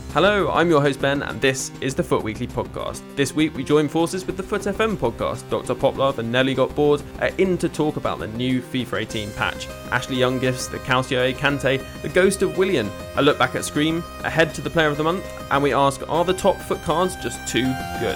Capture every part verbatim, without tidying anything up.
Hello, I'm your host Ben, and this is the Foot Weekly podcast. This week we join forces with the Foot F M podcast. Doctor Poplove and Nelly Got Bored are in to talk about the new FIFA eighteen patch, Ashley Young gifts, the Calcio Kante, the Ghost of Willian, a look back at Scream, a head to the Player of the Month, and we ask, are the top foot cards just too good?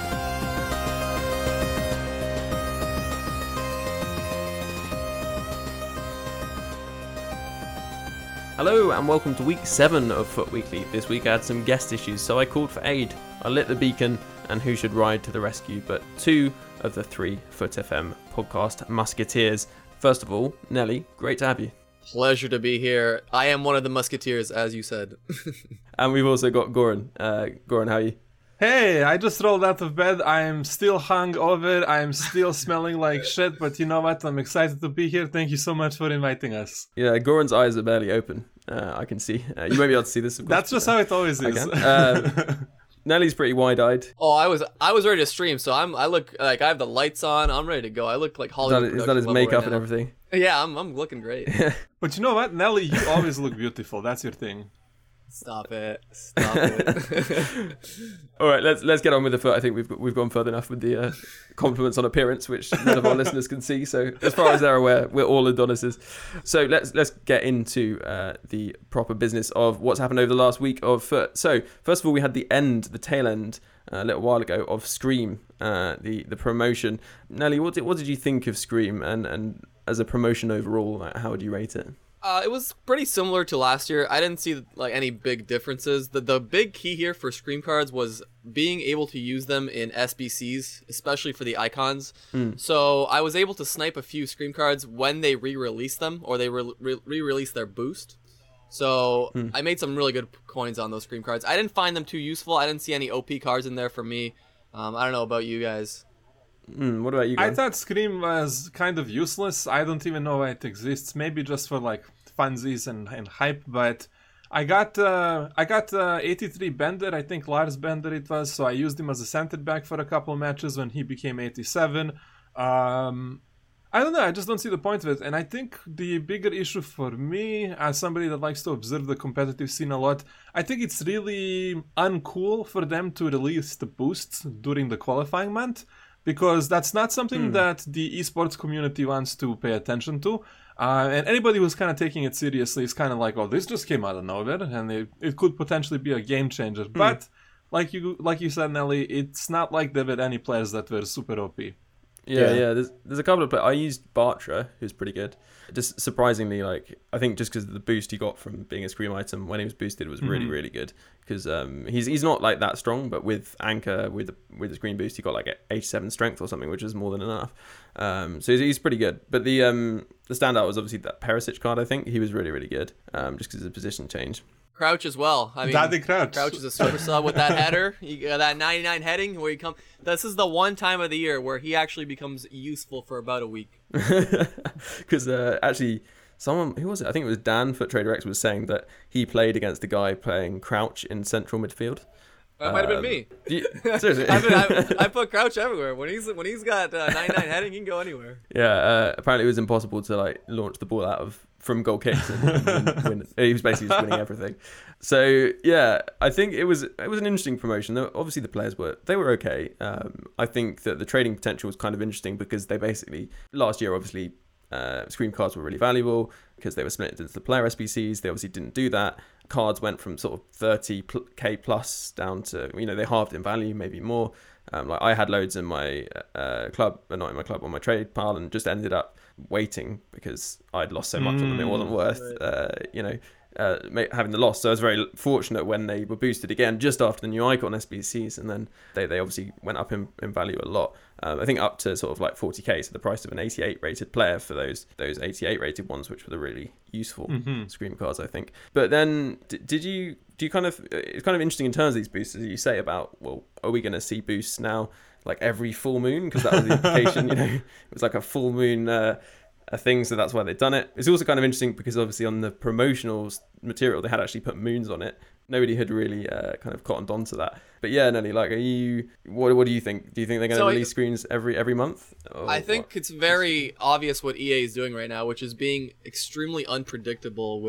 Hello and welcome to week seven of Foot Weekly. This week I had some guest issues, so I called for aid. I lit the beacon, and who should ride to the rescue but two of the three Foot F M podcast musketeers. First of all, Nelly, great to have you. Pleasure to be here. I am one of the musketeers, as you said. And we've also got Goran. Uh, Goran, how are you? Hey, I just rolled out of bed. I am still hungover. I am still smelling like shit, but you know what? I'm excited to be here. Thank you so much for inviting us. Yeah, Goran's eyes are barely open. Uh, I can see. Uh, you won't be able to see this, of course. That's just how it always is. Uh, Nelly's pretty wide-eyed. Oh, I was I was ready to stream, so I'm I look like I have the lights on. I'm ready to go. I look like Hollywood. Is that, is that his makeup right and everything? Yeah, I'm I'm looking great. But you know what, Nelly? You always look beautiful. That's your thing. Stop it! Stop it! All right, let's let's get on with the foot. I think we've we've gone further enough with the uh, compliments on appearance, which none of our listeners can see. So as far as they're aware, we're all Adonises. So let's let's get into uh, the proper business of what's happened over the last week of foot. So first of all, we had the end, the tail end, uh, a little while ago of Scream, uh, the the promotion. Nelly, what did what did you think of Scream, and and as a promotion overall, like, how would you rate it? Uh, it was pretty similar to last year. I didn't see like any big differences. The the big key here for Scream cards was being able to use them in S B Cs, especially for the icons. Mm. So I was able to snipe a few Scream cards when they re-released them, or they re- re-released their boost. So mm. I made some really good coins on those Scream cards. I didn't find them too useful. I didn't see any O P cards in there for me. Um, I don't know about you guys. Mm, what about you guys? I thought Scream was kind of useless. I don't even know why it exists. Maybe just for like funsies and, and hype. But I got uh, I got uh, eighty-three Bender. I think Lars Bender it was. So I used him as a center back for a couple matches when he became eighty-seven. Um, I don't know. I just don't see the point of it. And I think the bigger issue for me, as somebody that likes to observe the competitive scene a lot, I think it's really uncool for them to release the boosts during the qualifying month. Because that's not something mm. that the esports community wants to pay attention to. Uh, and anybody who's kind of taking it seriously is kind of like, oh, this just came out of nowhere, and it, it could potentially be a game changer. Mm. But, like you like you said, Nelly, it's not like there were any players that were super O P. Yeah, yeah, yeah. There's there's a couple of players. I used Bartra, who's pretty good. Just surprisingly, like, I think just because of the boost he got from being a Scream item when he was boosted was really, mm-hmm. really good. Because um, he's he's not like that strong, but with Anchor, with the, with the Scream boost, he got like eighty-seven strength or something, which is more than enough. Um, so he's, he's pretty good. But the um the standout was obviously that Perisic card, I think. He was really, really good, um, just because of the position change. Crouch as well. I mean, Daddy Crouch. Crouch is a super sub with that header. You got that ninety-nine heading where you come. This is the one time of the year where he actually becomes useful for about a week. Because uh, actually, someone, who was it? I think it was Dan, Foot Trader X, was saying that he played against the guy playing Crouch in central midfield. That might have been me. You, seriously, I, mean, I, I put Crouch everywhere. When he's when he's got uh, ninety-nine heading, he can go anywhere. Yeah. Uh, apparently, it was impossible to like launch the ball out of from goal kicks and, and win. He was basically just winning everything. So yeah, I think it was it was an interesting promotion. Obviously, the players were they were okay. Um, I think that the trading potential was kind of interesting because they basically last year obviously. Uh, Scream cards were really valuable because they were split into the player S B Cs. They obviously didn't do that. Cards went from sort of thirty K plus down to, you know, they halved in value, maybe more. Um, like I had loads in my uh, club, uh, not in my club, on my trade pile, and just ended up waiting because I'd lost so much mm, on them. It wasn't worth, uh, you know, uh, having the loss. So I was very fortunate when they were boosted again just after the new icon S B Cs, and then they, they obviously went up in, in value a lot. Um, I think up to sort of like forty K, so the price of an eighty-eight rated player for those those eighty-eight rated ones, which were the really useful mm-hmm. Scream cards, I think. But then, d- did you do you kind of? It's kind of interesting in terms of these boosts, as you say about, well, are we going to see boosts now like every full moon? Because that was the implication, you know, it was like a full moon. Uh, a thing, so that's why they've done it. It's also kind of interesting because obviously on the promotional material they had actually put moons on it. Nobody had really uh, kind of cottoned on to that. But yeah, Nelly, like, are you? What What do you think? Do you think they're going to so release I, screens every every month? I think what? It's very obvious what E A is doing right now, which is being extremely unpredictable with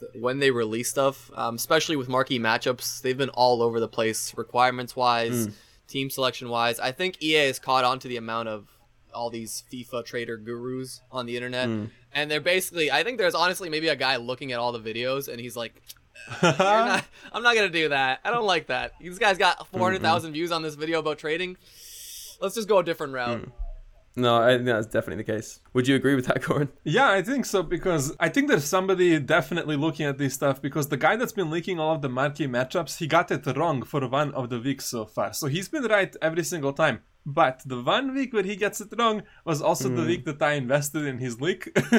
when they release stuff, um, especially with marquee matchups. They've been all over the place, requirements wise, mm. team selection wise. I think E A has caught on to the amount of all these FIFA trader gurus on the internet, mm. and they're basically, I think there's honestly maybe a guy looking at all the videos and he's like, You're not, I'm not gonna do that. I don't like that. These guys got four hundred thousand mm-hmm. views on this video about trading. Let's just go a different route. Mm. No, I think that's definitely the case. Would you agree with that, Corin? Yeah, I think so, because I think there's somebody definitely looking at this stuff, because the guy that's been leaking all of the marquee matchups, he got it wrong for one of the weeks so far. So he's been right every single time. But the one week where he gets it wrong was also mm. the week that I invested in his leak. So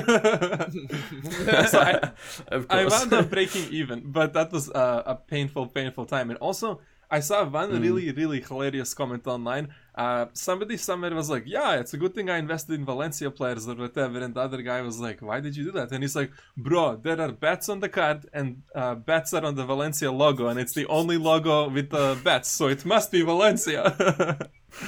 I, I wound up breaking even, but that was uh, a painful, painful time. And also, I saw one mm. really, really hilarious comment online. Uh, somebody somewhere was like, yeah, it's a good thing I invested in Valencia players or whatever. And the other guy was like, why did you do that? And he's like, bro, there are bets on the card and uh, bets are on the Valencia logo. And it's the only logo with the bets. So it must be Valencia.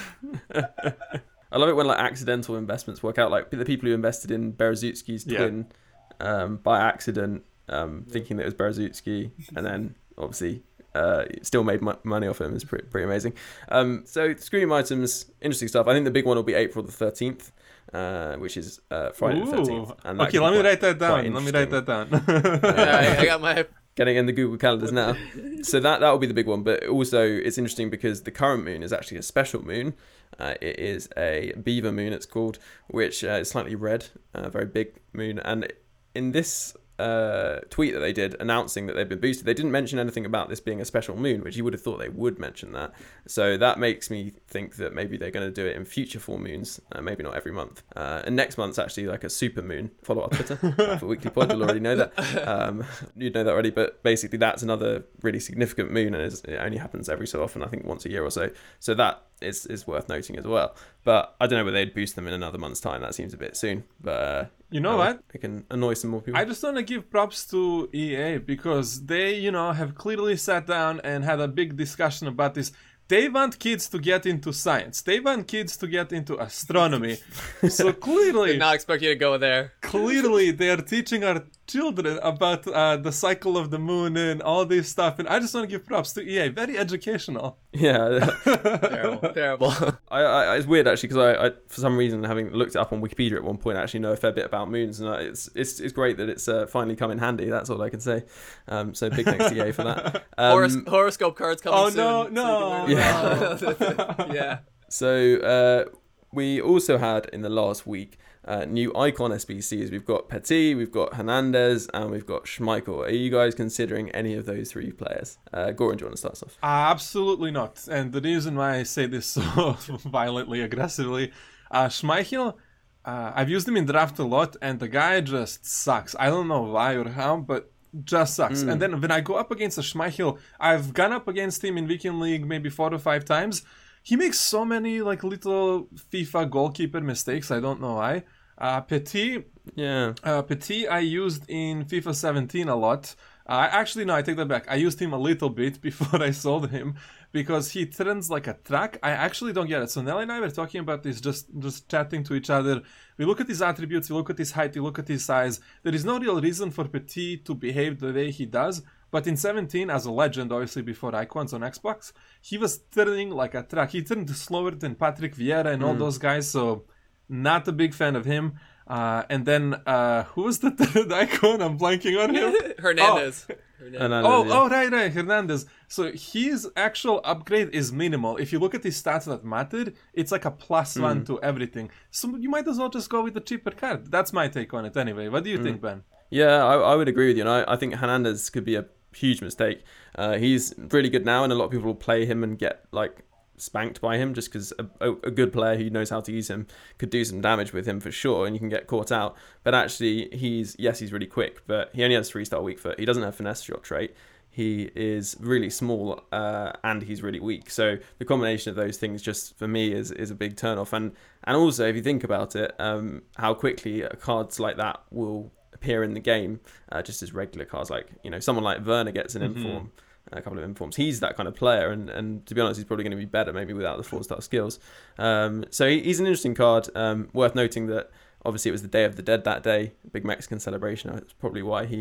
I love it when like accidental investments work out. Like the people who invested in Berezutski's twin yeah. um, by accident, um, thinking that it was Berezutski. And then obviously... Uh, still made m- money off him. Is pretty, pretty amazing. Um, so Scream items, interesting stuff. I think the big one will be April the thirteenth, uh, which is uh, Friday Ooh. the thirteenth. And okay, let me write that down. Let me write that down. yeah, I, I got my getting in the Google calendars now. So that that will be the big one. But also, it's interesting because the current moon is actually a special moon. Uh, it is a beaver moon. It's called, which uh, is slightly red, a uh, very big moon. And in this uh tweet that they did announcing that they've been boosted, they didn't mention anything about this being a special moon, which you would have thought they would mention that. So that makes me think that maybe they're going to do it in future full moons, uh, maybe not every month. Uh, and next month's actually like a super moon. Follow our Twitter for Weekly Pod, you'll already know that. Um, you'd know that already, but basically that's another really significant moon, and it only happens every so often, I think once a year or so. So that is, is worth noting as well. But I don't know whether they'd boost them in another month's time. That seems a bit soon. But uh, you know what? It can annoy some more people. I just want to give props to E A because they, you know, have clearly sat down and had a big discussion about this. They want kids to get into science. They want kids to get into astronomy. So clearly... Did not expect you to go there. Clearly, they are teaching our children about uh, the cycle of the moon and all this stuff. And I just want to give props to E A. Very educational. Yeah. terrible. Terrible. I, I, it's weird, actually, because I, I, for some reason, having looked it up on Wikipedia at one point, I actually know a fair bit about moons. And I, it's, it's it's great that it's uh, finally come in handy. That's all I can say. Um, so big thanks to E A for that. Um, Horos- horoscope cards coming oh, soon. Oh, no, no. So yeah. yeah. So uh, we also had in the last week uh, new icon S B Cs. We've got Petit, we've got Hernandez, and we've got Schmeichel. Are you guys considering any of those three players? Uh, Goran, do you want to start us off? Uh, absolutely not. And the reason why I say this so violently, aggressively, uh, Schmeichel, uh, I've used him in draft a lot, and the guy just sucks. I don't know why or how, but just sucks. Mm. And then when I go up against a Schmeichel, I've gone up against him in Weekend League maybe four or five times. He makes so many like little FIFA goalkeeper mistakes. I don't know why. Uh, Petit, yeah. Uh, Petit, I used in FIFA seventeen a lot. Uh, actually, no, I take that back. I used him a little bit before I sold him because he turns like a track. I actually don't get it. So Nelly and I were talking about this, just just chatting to each other. We look at his attributes, we look at his height, we look at his size. There is no real reason for Petit to behave the way he does. But in seventeen, as a legend, obviously before Icons on Xbox, he was turning like a track. He turned slower than Patrick Vieira and all mm. those guys, so not a big fan of him. Uh, and then, uh, who was the third icon? I'm blanking on him. Hernandez. Oh. Hernandez. Hernandez, oh, yeah. oh, right, right, Hernandez. So his actual upgrade is minimal. If you look at his stats that mattered, it's like a plus mm. one to everything. So you might as well just go with the cheaper card. That's my take on it anyway. What do you mm. think, Ben? Yeah, I, I would agree with you. And I, I think Hernandez could be a huge mistake. Uh, he's really good now, and a lot of people will play him and get like spanked by him just because a, a good player who knows how to use him could do some damage with him for sure, and you can get caught out. But actually, he's yes, he's really quick, but he only has three-star weak foot. He doesn't have finesse shot trait. He is really small uh, and he's really weak. So the combination of those things, just for me, is is a big turn-off. And and also, if you think about it, um, how quickly cards like that will appear in the game, uh, just as regular cards, like you know, someone like Werner gets an mm-hmm. inform. A couple of informs. He's that kind of player, and, and to be honest, he's probably going to be better maybe without the four-star skills. Um, so he, he's an interesting card. Um, worth noting that obviously it was the Day of the Dead that day, big Mexican celebration. That's probably why he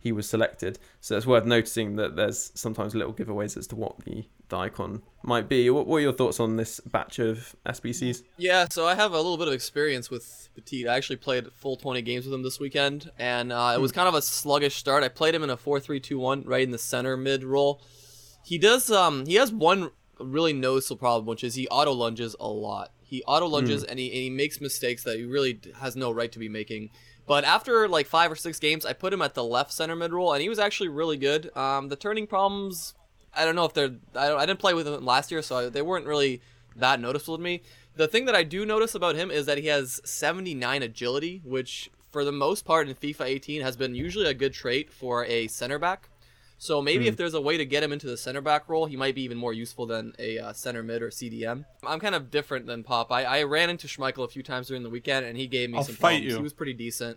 he was selected. So it's worth noticing that there's sometimes little giveaways as to what the, the icon might be. What, what are your thoughts on this batch of S B Cs? Yeah, so I have a little bit of experience with Petit. I actually played full twenty games with him this weekend, and uh, it was kind of a sluggish start. I played him in a four three two one, right in the center mid role. He does. Um, he has one really noticeable problem, which is he auto lunges a lot. He auto lunges mm. and, he, and he makes mistakes that he really has no right to be making. But after like five or six games, I put him at the left center mid role, and he was actually really good. Um, the turning problems, I don't know if they're. I, don't, I didn't play with him last year, so I, they weren't really that noticeable to me. The thing that I do notice about him is that he has seventy-nine agility, which for the most part in FIFA eighteen has been usually a good trait for a center back. So maybe mm. if there's a way to get him into the center back role, he might be even more useful than a uh, center mid or C D M. I'm kind of different than Pop. I, I ran into Schmeichel a few times during the weekend, and he gave me I'll some fight problems. You. He was pretty decent.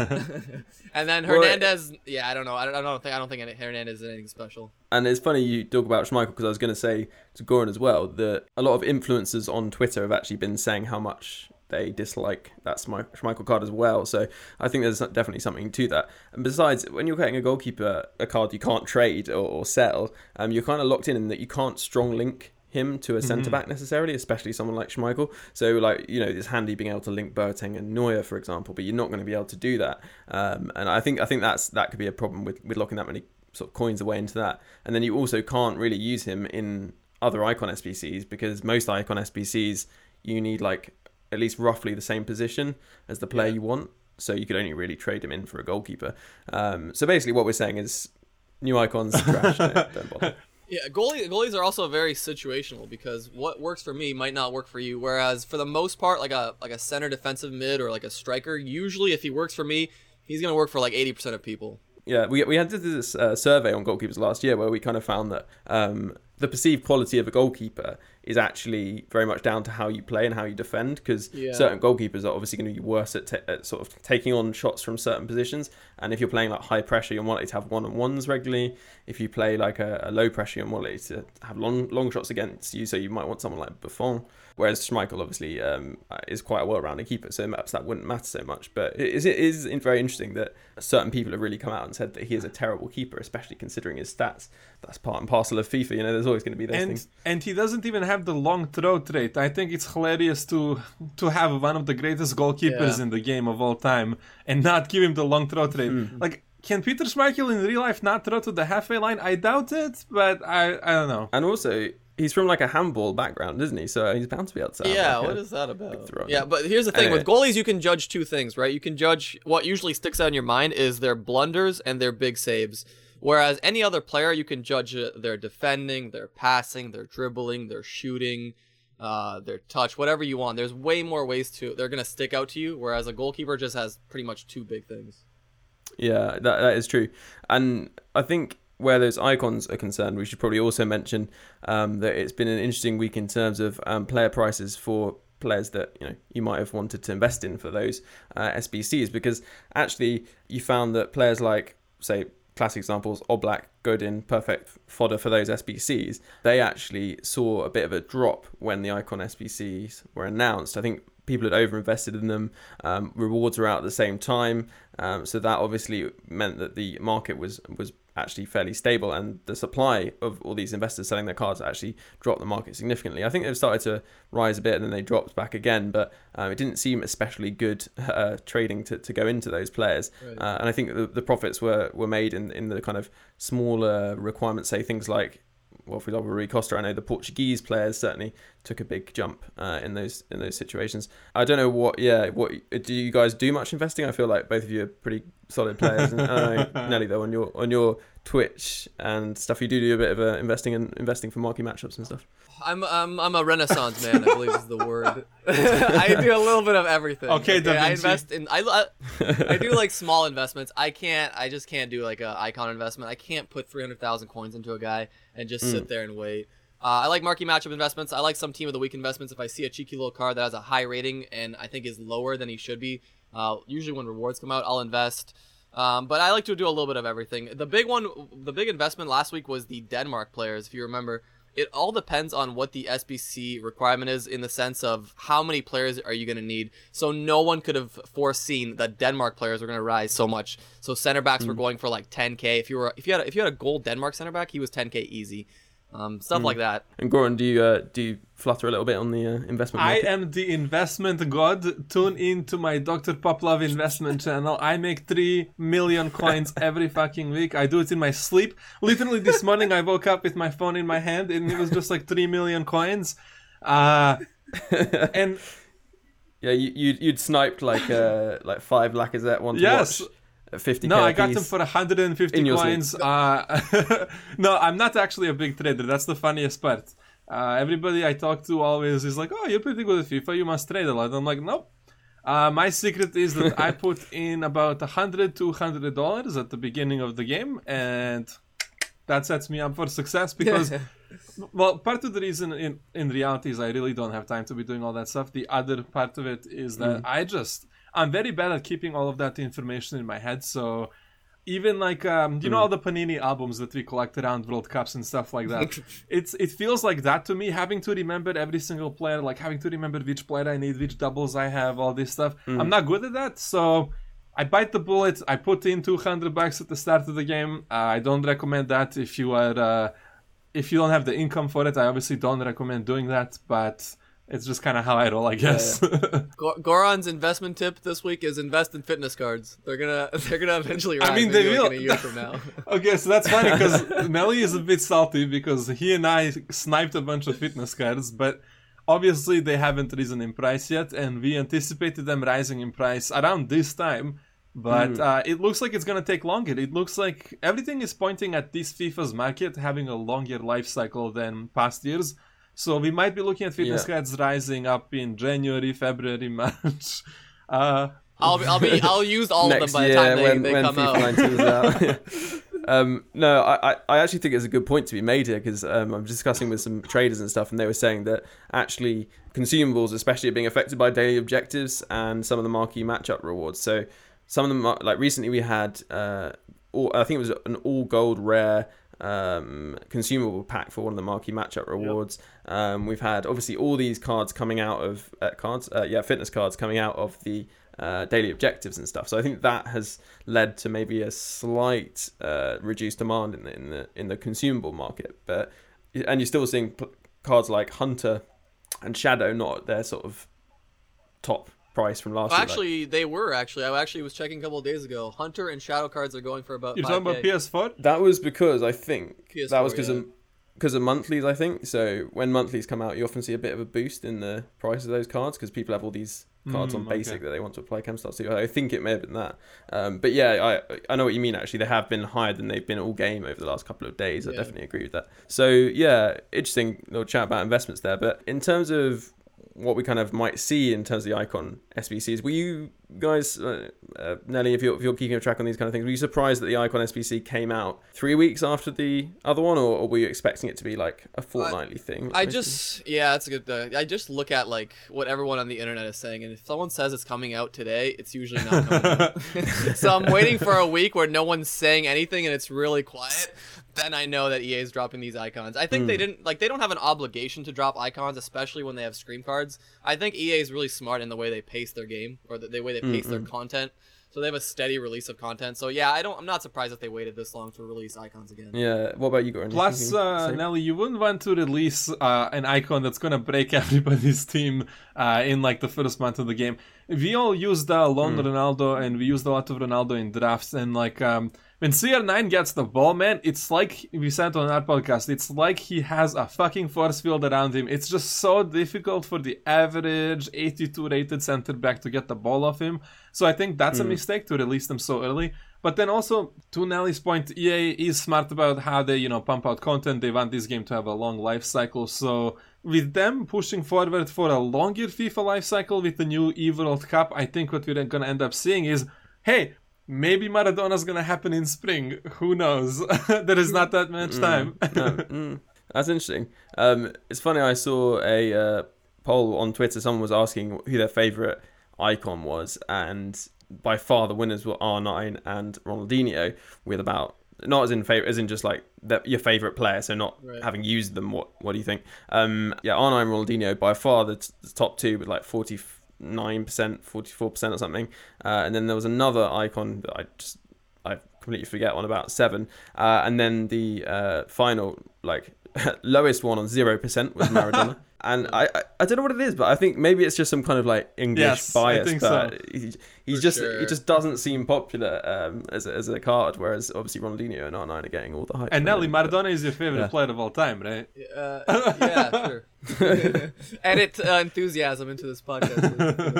And then Hernandez, yeah, I don't know. I don't, I don't think I don't think Hernandez is anything special. And it's funny you talk about Schmeichel, because I was going to say to Goran as well that a lot of influencers on Twitter have actually been saying how much they dislike that Schmeichel card as well. So I think there's definitely something to that. And besides, when you're getting a goalkeeper, a card you can't trade or, or sell, um, you're kind of locked in in that you can't strong link him to a mm-hmm. centre-back necessarily, especially someone like Schmeichel. So, like, you know, it's handy being able to link Boateng and Neuer, for example, but you're not going to be able to do that. Um, and I think I think that's that could be a problem with, with locking that many sort of coins away into that. And then you also can't really use him in other Icon S B Cs, because most Icon S B Cs, you need, like, at least roughly the same position as the player yeah. you want. So you could only really trade him in for a goalkeeper. Um, so basically what we're saying is new icons, trash, don't, don't bother. Yeah, goalie, goalies are also very situational, because what works for me might not work for you. Whereas for the most part, like a like a center defensive mid or like a striker, usually if he works for me, he's going to work for like eighty percent of people. Yeah, we we had this uh, survey on goalkeepers last year where we kind of found that um, the perceived quality of a goalkeeper is actually very much down to how you play and how you defend, because yeah. certain goalkeepers are obviously going to be worse at, t- at sort of taking on shots from certain positions. And if you're playing like high pressure, you're more likely to have one-on-ones regularly. If you play like a, a low pressure, you're more likely to have long long shots against you, so you might want someone like Buffon. Whereas Schmeichel obviously um, is quite a well-rounded keeper, so perhaps that wouldn't matter so much. But it is, it is very interesting that certain people have really come out and said that he is a terrible keeper, especially considering his stats. That's part and parcel of FIFA. You know, there's always going to be those and, things. And he doesn't even have the long throw trait. I think it's hilarious to to have one of the greatest goalkeepers yeah. in the game of all time and not give him the long throw trait. Mm. Like, can Peter Schmeichel in real life not throw to the halfway line? I doubt it, but I I don't know. And also, he's from like a handball background, isn't he? So he's bound to be able to. Yeah, like what a, is that about? Yeah, but here's the thing: anyway. With goalies, you can judge two things, right? You can judge what usually sticks out in your mind is their blunders and their big saves. Whereas any other player, you can judge their defending, their passing, their dribbling, their shooting, uh, their touch, whatever you want. There's way more ways to they're gonna stick out to you. Whereas a goalkeeper just has pretty much two big things. Yeah, that that is true, and I think where those icons are concerned, we should probably also mention um, that it's been an interesting week in terms of um, player prices for players that you know you might have wanted to invest in for those uh, S B Cs, because actually you found that players like, say, classic examples, Oblak, Godin, perfect fodder for those S B Cs, they actually saw a bit of a drop when the icon S B Cs were announced. I think people had overinvested in them. Um, rewards were out at the same time, um, so that obviously meant that the market was was actually fairly stable, and the supply of all these investors selling their cards actually dropped the market significantly. I think they've started to rise a bit and then they dropped back again, but uh, it didn't seem especially good uh, trading to, to go into those players. Right. Uh, and I think the, the profits were, were made in, in the kind of smaller requirements, say things like, well, for example, Rui Costa, I know the Portuguese players certainly took a big jump uh, in those in those situations. I don't know what, yeah, what do you guys do much investing? I feel like both of you are pretty solid players. And I know, Nelly, though, on your on your Twitch and stuff, you do do a bit of uh, investing and investing for marquee matchups and stuff. I'm I'm I'm a renaissance man, I believe is the word. I do a little bit of everything. Okay, okay I invest in I, I I do like small investments. I can't I just can't do like a icon investment. I can't put three hundred thousand coins into a guy and just mm. sit there and wait. Uh, I like marquee matchup investments. I like some team of the week investments. If I see a cheeky little card that has a high rating and I think is lower than he should be, uh, usually when rewards come out, I'll invest. Um, but I like to do a little bit of everything. The big one, the big investment last week was the Denmark players. If you remember, it all depends on what the S B C requirement is in the sense of how many players are you going to need. So no one could have foreseen that Denmark players were going to rise so much. So center backs mm. were going for like ten K. If you were if you had a, if you had a gold Denmark center back, he was ten K easy. Um, stuff mm. like that. And Goran, do you uh, do you flutter a little bit on the uh, investment market? I am the investment god. Tune in to my Doctor Poplove investment channel. I make three million coins every fucking week. I do it in my sleep. Literally this morning I woke up with my phone in my hand and it was just like three million coins. Uh, and yeah, you, you'd, you'd sniped like uh, like five Lacazette one to yes. watch. fifty No, I got them for one hundred fifty coins. Uh, no, I'm not actually a big trader. That's the funniest part. Uh, everybody I talk to always is like, oh, you're pretty good at FIFA. You must trade a lot. I'm like, nope. Uh, my secret is that I put in about one hundred to one hundred dollars at the beginning of the game. And that sets me up for success because, well, part of the reason in, in reality is I really don't have time to be doing all that stuff. The other part of it is that mm. I just... I'm very bad at keeping all of that information in my head, so even like um, you know all the Panini albums that we collect around World Cups and stuff like that. it's it feels like that to me, having to remember every single player, like having to remember which player I need, which doubles I have, all this stuff. Mm. I'm not good at that, so I bite the bullet. I put in two hundred bucks at the start of the game. Uh, I don't recommend that if you are uh, if you don't have the income for it. I obviously don't recommend doing that, but it's just kind of how I roll, I guess. Yeah, yeah. Goran's investment tip this week is invest in fitness cards. They're gonna they're gonna eventually rise. I mean, they will. Like in a year from now. Okay, so that's funny because Nelly is a bit salty because he and I sniped a bunch of fitness cards, but obviously they haven't risen in price yet, and we anticipated them rising in price around this time. But mm. uh, it looks like it's gonna take longer. It looks like everything is pointing at this FIFA's market having a longer life cycle than past years. So we might be looking at fitness yeah. cards rising up in January, February, March. Uh, I'll be, I'll be, I'll use all of them by the time they, when, they when come FIFA out. out. um, no, I, I actually think it's a good point to be made here because um, I'm discussing with some traders and stuff, and they were saying that actually consumables, especially, are being affected by daily objectives and some of the marquee matchup rewards. So some of them, are, like recently, we had, uh, all, I think it was an all gold rare. Um, consumable pack for one of the marquee matchup rewards. Yep. Um, we've had obviously all these cards coming out of uh, cards, uh, yeah, fitness cards coming out of the uh, daily objectives and stuff. So I think that has led to maybe a slight uh, reduced demand in the in the in the consumable market. But and you're still seeing p- cards like Hunter and Shadow not at their sort of top price from last well, year. Actually, like. they were actually. I actually was checking a couple of days ago. Hunter and Shadow cards are going for about. You're talking about P S four? That was because I think P S four, that was because yeah. of because of monthlies. I think so. When monthlies come out, you often see a bit of a boost in the price of those cards because people have all these cards mm, on basic okay. that they want to apply chem starts to. I think it may have been that. Um, but yeah, I I know what you mean. Actually, they have been higher than they've been all game over the last couple of days. Yeah. I definitely agree with that. So yeah, interesting little chat about investments there. But in terms of what we kind of might see in terms of the Icon S B Cs. Were you guys, uh, uh, Nelly, if you're, if you're keeping a track on these kind of things, were you surprised that the Icon S B C came out three weeks after the other one, or, or were you expecting it to be like a fortnitly uh, thing? I just, yeah, that's a good thing. I just look at like what everyone on the internet is saying, and if someone says it's coming out today, it's usually not coming out. So I'm waiting for a week where no one's saying anything and it's really quiet. Then I know that E A is dropping these icons. I think mm. they didn't like they don't have an obligation to drop icons, especially when they have stream cards. I think E A is really smart in the way they pace their game or the, the way they pace mm-hmm. their content. So they have a steady release of content. So yeah, I don't. I'm not surprised if they waited this long to release icons again. Yeah. What about you, Goran? Plus, uh, Nelly, you wouldn't want to release uh, an icon that's gonna break everybody's team uh, in like the first month of the game. We all used uh, Lone mm. Ronaldo, and we used a lot of Ronaldo in drafts, and like. Um, When C R nine gets the ball, man, it's like we said on our podcast, it's like he has a fucking force field around him. It's just so difficult for the average eighty-two rated center back to get the ball off him. So I think that's mm. a mistake to release them so early. But then also, to Nelly's point, E A is smart about how they, you know, pump out content. They want this game to have a long life cycle. So with them pushing forward for a longer FIFA life cycle with the new eWorld Cup, I think what we're going to end up seeing is, hey, maybe Maradona's gonna happen in spring. Who knows? There is not that much time. Mm, no, mm. That's interesting. Um, it's funny. I saw a uh, poll on Twitter. Someone was asking who their favorite icon was, and by far the winners were R nine and Ronaldinho, with about not as in favorite, as in just like the, your favorite player. So not Right. having used them. What What do you think? Um, yeah, R nine Ronaldinho by far the, t- the top two with like forty-nine percent, forty-four percent or something. Uh, and then there was another icon that I just I completely forget on about seven. Uh, and then the uh, final like lowest one on zero percent was Maradona. And I, I I don't know what it is, but I think maybe it's just some kind of like English Yes, I bias. think but so. he, he's For just sure. he just doesn't seem popular um, as a, as a card, whereas obviously Ronaldinho and R nine are getting all the hype. And Nelly, But- Maradona is your favorite Yeah. player of all time, right? Uh, yeah, sure. Edit uh, enthusiasm into this podcast.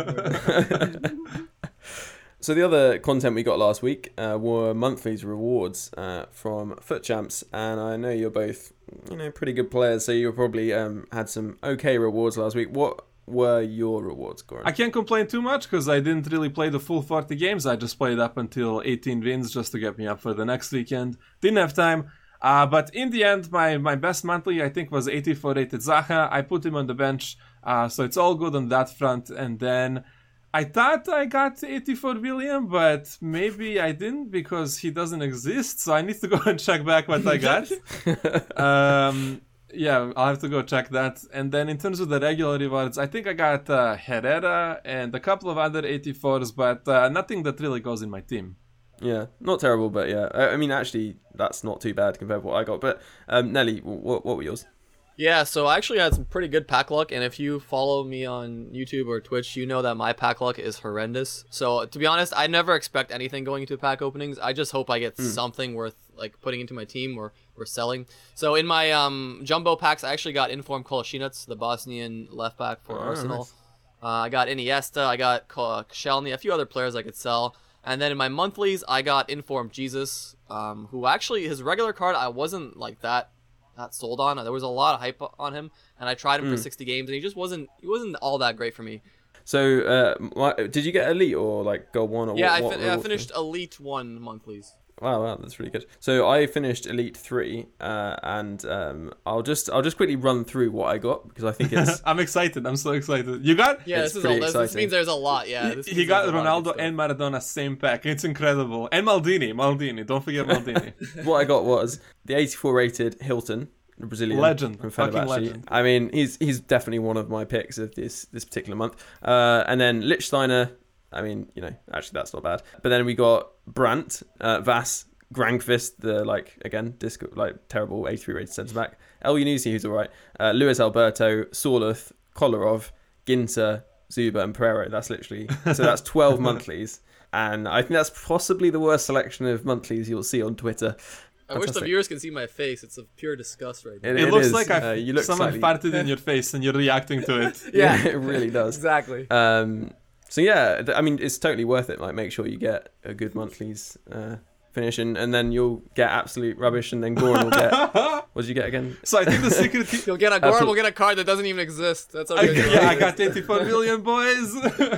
So the other content we got last week uh, were monthly's rewards uh, from Foot Champs, and I know you're both, you know, pretty good players, so you probably um, had some okay rewards last week. What were your rewards, Goran? I can't complain too much because I didn't really play the full forty games. I just played up until eighteen wins just to get me up for the next weekend. Didn't have time. Uh, but in the end, my, my best monthly, I think, was eighty-four rated Zaha. I put him on the bench, uh, so it's all good on that front. And then I thought I got eighty-four William, but maybe I didn't because he doesn't exist. So I need to go and check back what I got. um, yeah, I'll have to go check that. And then in terms of the regular rewards, I think I got uh, Herrera and a couple of other eighty-fours, but uh, nothing that really goes in my team. Yeah, not terrible, but yeah. I, I mean, actually, that's not too bad compared to what I got. But um, Nelly, what, what were yours? Yeah, so I actually had some pretty good pack luck, and if you follow me on YouTube or Twitch, you know that my pack luck is horrendous. So to be honest, I never expect anything going into pack openings. I just hope I get something worth like putting into my team or, or selling. So in my um, jumbo packs, I actually got Inform Kolasinac, the Bosnian left back for Oh, Arsenal. nice. Uh, I got Iniesta, I got Koscielny, a few other players I could sell. And then in my monthlies, I got Inform Jesus, um, who actually, his regular card, I wasn't like that not sold on. There was a lot of hype on him, and I tried him for sixty games, and he just wasn't he wasn't all that great for me. So, uh, my, did you get elite or like gold one? Or Yeah, what, I, what fin- I reward finished Elite one monthlies. Wow, wow, that's really good. So I finished Elite three, uh, and um, I'll just I'll just quickly run through what I got because I think it's I'm excited. I'm so excited. You got? Yeah, It's this is all. pretty This, this exciting. means there's a lot. Yeah, this He means got there's a lot of Ronaldo good and Maradona same pack. It's incredible. And Maldini. Maldini. Don't forget Maldini. what I got was the eighty-four rated Hilton, the Brazilian Legend, from fucking Fenerbahce. legend. I mean, he's he's definitely one of my picks of this this particular month. Uh, and then Lichtsteiner. I mean, you know, actually that's not bad. But then we got Brandt, uh, Vass, Grankvist, the like again disco like terrible eighty-three rated centre back. El Yunusi, who's alright. Uh, Luis Alberto, Sorluth, Kolarov, Ginter, Zuba, and Pereiro. That's literally so that's twelve monthlies. And I think that's possibly the worst selection of monthlies you'll see on Twitter. I wish the Fantastic. viewers can see my face. It's of pure disgust right now. It, It, it looks is. like I, uh, you look someone slightly... farted in your face and you're reacting to it. Yeah, it really does. Exactly. Um, so yeah, th- I mean, it's totally worth it. Like, make sure you get a good monthlies uh, finish, and, and then you'll get absolute rubbish, and then Goran will get. What did you get again? So I think the secret. You'll get a Absolute- Goran will get a card that doesn't even exist. That's how I, good you yeah, are. I got eighty-four million, boys.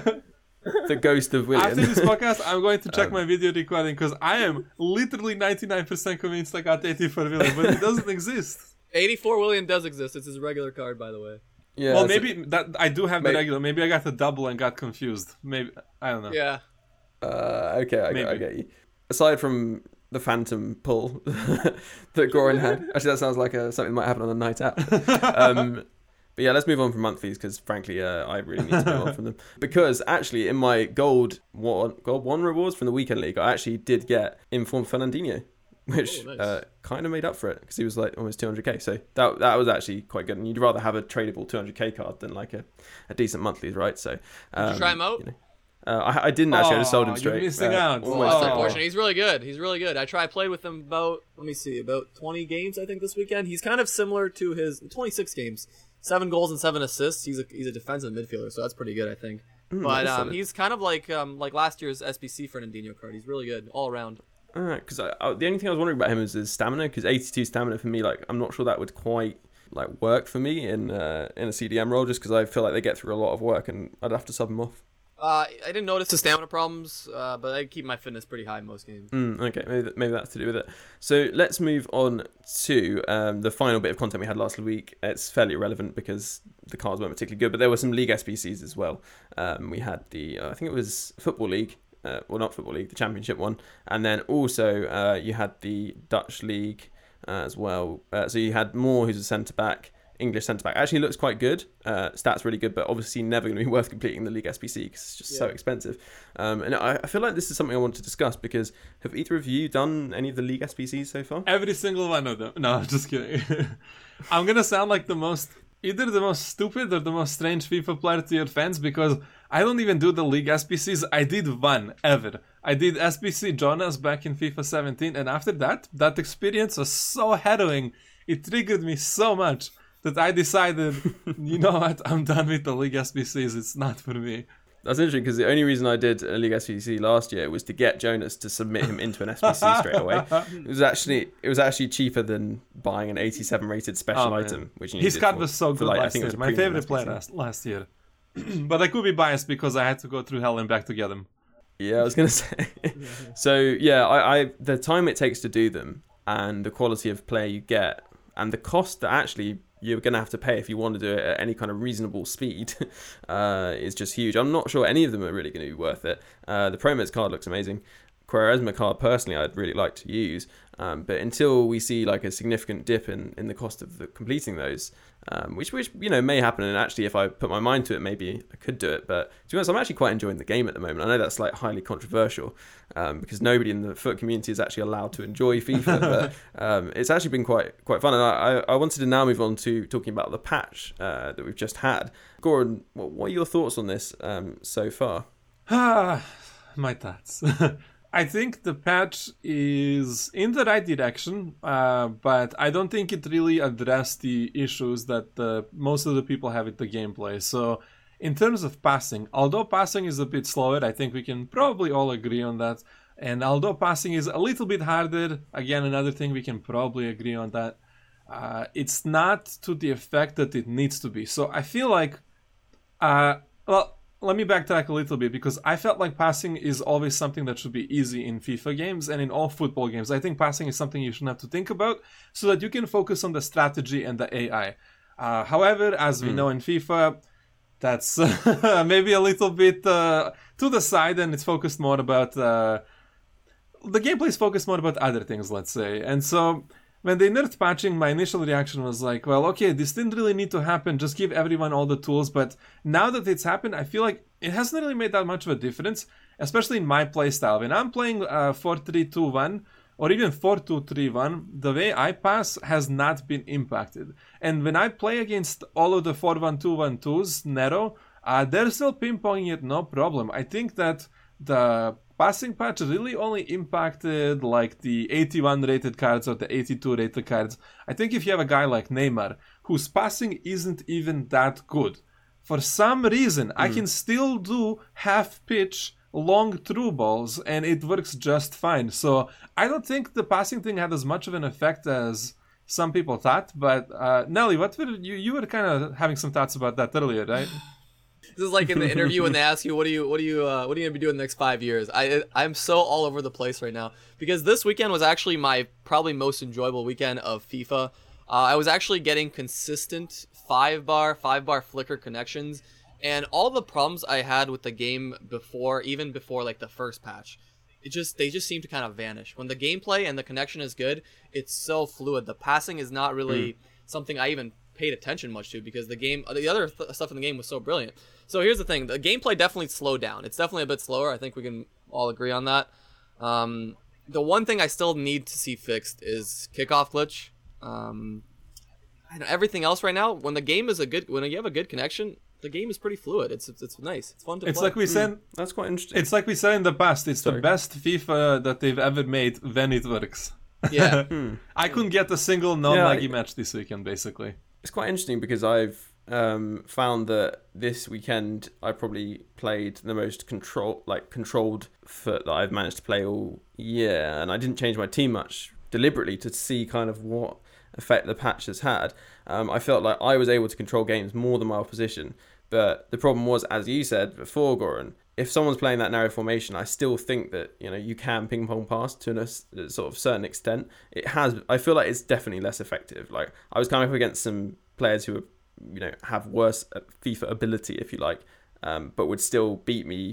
The ghost of William. After this podcast, I'm going to check Um, my video recording because I am literally ninety-nine percent convinced I got eighty-four million, but it doesn't exist. eighty-four William does exist. It's his regular card, by the way. yeah, well, so- maybe that I do have the Maybe- regular. Maybe I got the double and got confused. Maybe I don't know. Yeah. Uh, okay, I, get- I Maybe. get you. Aside from the phantom pull that Goran had, actually that sounds like a, something that might happen on a night out. Um, but yeah, let's move on from monthlies because frankly, uh, I really need to move on from them. Because actually, in my gold one, gold one rewards from the weekend league, I actually did get Informed Fernandinho, which Oh, nice. uh, kind of made up for it because he was like almost two hundred k. So that that was actually quite good. And you'd rather have a tradable two hundred k card than like a, a decent monthlies, right? So um, try him out? you know. Uh, I, I didn't actually. I just sold him Aw, straight. you're missing uh, out. almost Oh. That's straight away. unfortunate. He's really good. He's really good. I try. I played with him about let me see, about twenty games I think this weekend. He's kind of similar to his twenty-six games, seven goals and seven assists. He's a he's a defensive midfielder, so that's pretty good I think. Mm, but that's um, solid. he's kind of like um like last year's S B C Fernandinho card. He's really good all around. Because I, I, the only thing I was wondering about him is his stamina. Because eighty-two stamina for me, like I'm not sure that would quite like work for me in uh, in a C D M role. Just because I feel like they get through a lot of work, and I'd have to sub him off. Uh, I didn't notice his stamina problems, uh, but I keep my fitness pretty high in most games. Mm, okay, maybe that, maybe that's to do with it. So let's move on to um, the final bit of content we had last week. It's fairly irrelevant because the cards weren't particularly good, but there were some league S B Cs as well. Um, we had the uh, I think it was Football League. uh, well, not Football League, the Championship one. And then also uh, you had the Dutch League uh, as well. Uh, so you had Moore, who's a centre-back, English centre-back. Actually looks quite good. Uh, stats really good, but obviously never going to be worth completing the League S B C because it's just yeah. so expensive. Um, and I, I feel like this is something I want to discuss because have either of you done any of the League S B Cs so far? Every single one of them. No, I'm just kidding. I'm going to sound like the most, either the most stupid or the most strange FIFA player to your fans because I don't even do the League S B Cs. I did one ever. I did S B C Jonas back in FIFA seventeen, and after that, that experience was so harrowing. It triggered me so much that I decided, you know what, I'm done with the League S B Cs. It's not for me. That's interesting because the only reason I did a League S B C last year was to get Jonas to submit him into an S B C straight away. It was actually it was actually cheaper than buying an eighty-seven rated special oh, item, which you his card was so good like, last year. My favorite player last, last year. But I could be biased because I had to go through hell and back to get him. Yeah, I was gonna say. So yeah, I, I the time it takes to do them and the quality of player you get and the cost that actually you're going to have to pay if you want to do it at any kind of reasonable speed uh, is just huge. I'm not sure any of them are really going to be worth it. Uh, the Promo's card looks amazing. Quaresma card, personally, I'd really like to use. Um, but until we see like a significant dip in, in the cost of the, completing those, um, which, which you know may happen, and actually if I put my mind to it, maybe I could do it. But to be honest, I'm actually quite enjoying the game at the moment. I know that's like highly controversial um, because nobody in the foot community is actually allowed to enjoy FIFA, but um, it's actually been quite quite fun. And I, I wanted to now move on to talking about the patch uh, that we've just had. Goran, what, what are your thoughts on this um, so far? Ah, my thoughts. I think the patch is in the right direction, uh, but I don't think it really addressed the issues that uh, most of the people have with the gameplay. So in terms of passing, although passing is a bit slower, I think we can probably all agree on that. And although passing is a little bit harder, again, another thing we can probably agree on that, uh, it's not to the effect that it needs to be. So I feel like, uh, well, let me backtrack a little bit because I felt like passing is always something that should be easy in FIFA games and in all football games. I think passing is something you shouldn't have to think about so that you can focus on the strategy and the A I. Uh, however, as we mm. know in FIFA, that's uh, maybe a little bit uh, to the side and it's focused more about... Uh, the gameplay is focused more about other things, let's say. And so when they nerfed patching, my initial reaction was like, well, okay, this didn't really need to happen. Just give everyone all the tools. But now that it's happened, I feel like it hasn't really made that much of a difference, especially in my playstyle. When I'm playing uh, four three two one or even four two three one, the way I pass has not been impacted. And when I play against all of the four one two one twos, Nero, uh, they're still pinpointing it, no problem. I think that the passing patch really only impacted like the eighty-one rated cards or the eighty-two rated cards. I think if you have a guy like Neymar, whose passing isn't even that good, for some reason, mm. I can still do half pitch long through balls and it works just fine. So I don't think the passing thing had as much of an effect as some people thought. But uh, Nelly, what were you, you were kind of having some thoughts about that earlier, right? This is like in the interview when they ask you, what do you, what do you, uh, what are you gonna be doing the next five years? I, I'm so all over the place right now because this weekend was actually my probably most enjoyable weekend of FIFA. Uh, I was actually getting consistent five bar, five bar flicker connections, and all the problems I had with the game before, even before like the first patch, it just they just seem to kind of vanish. When the gameplay and the connection is good, it's so fluid. The passing is not really mm. something I even paid attention much to because the game, the other th- stuff in the game was so brilliant. So here's the thing: the gameplay definitely slowed down. It's definitely a bit slower. I think we can all agree on that. Um, the one thing I still need to see fixed is kickoff glitch. Um, and everything else right now, when the game is a good, when you have a good connection, the game is pretty fluid. It's it's, it's nice. It's fun to it's play. Like we said, mm, that's quite interesting. It's like we said in the past. It's Sorry. the best FIFA that they've ever made when it works. Yeah. hmm. I couldn't get a single non-laggy yeah, match this weekend, basically. It's quite interesting because I've um, found that this weekend I probably played the most control, like controlled foot that I've managed to play all year, and I didn't change my team much deliberately to see kind of what effect the patch has had. Um, I felt like I was able to control games more than my opposition, but the problem was, as you said before, Goran, if someone's playing that narrow formation, I still think that, you know, you can ping pong pass to a sort of certain extent. It has, I feel like it's definitely less effective. Like I was coming up against some players who, you know, have worse FIFA ability, if you like, um, but would still beat me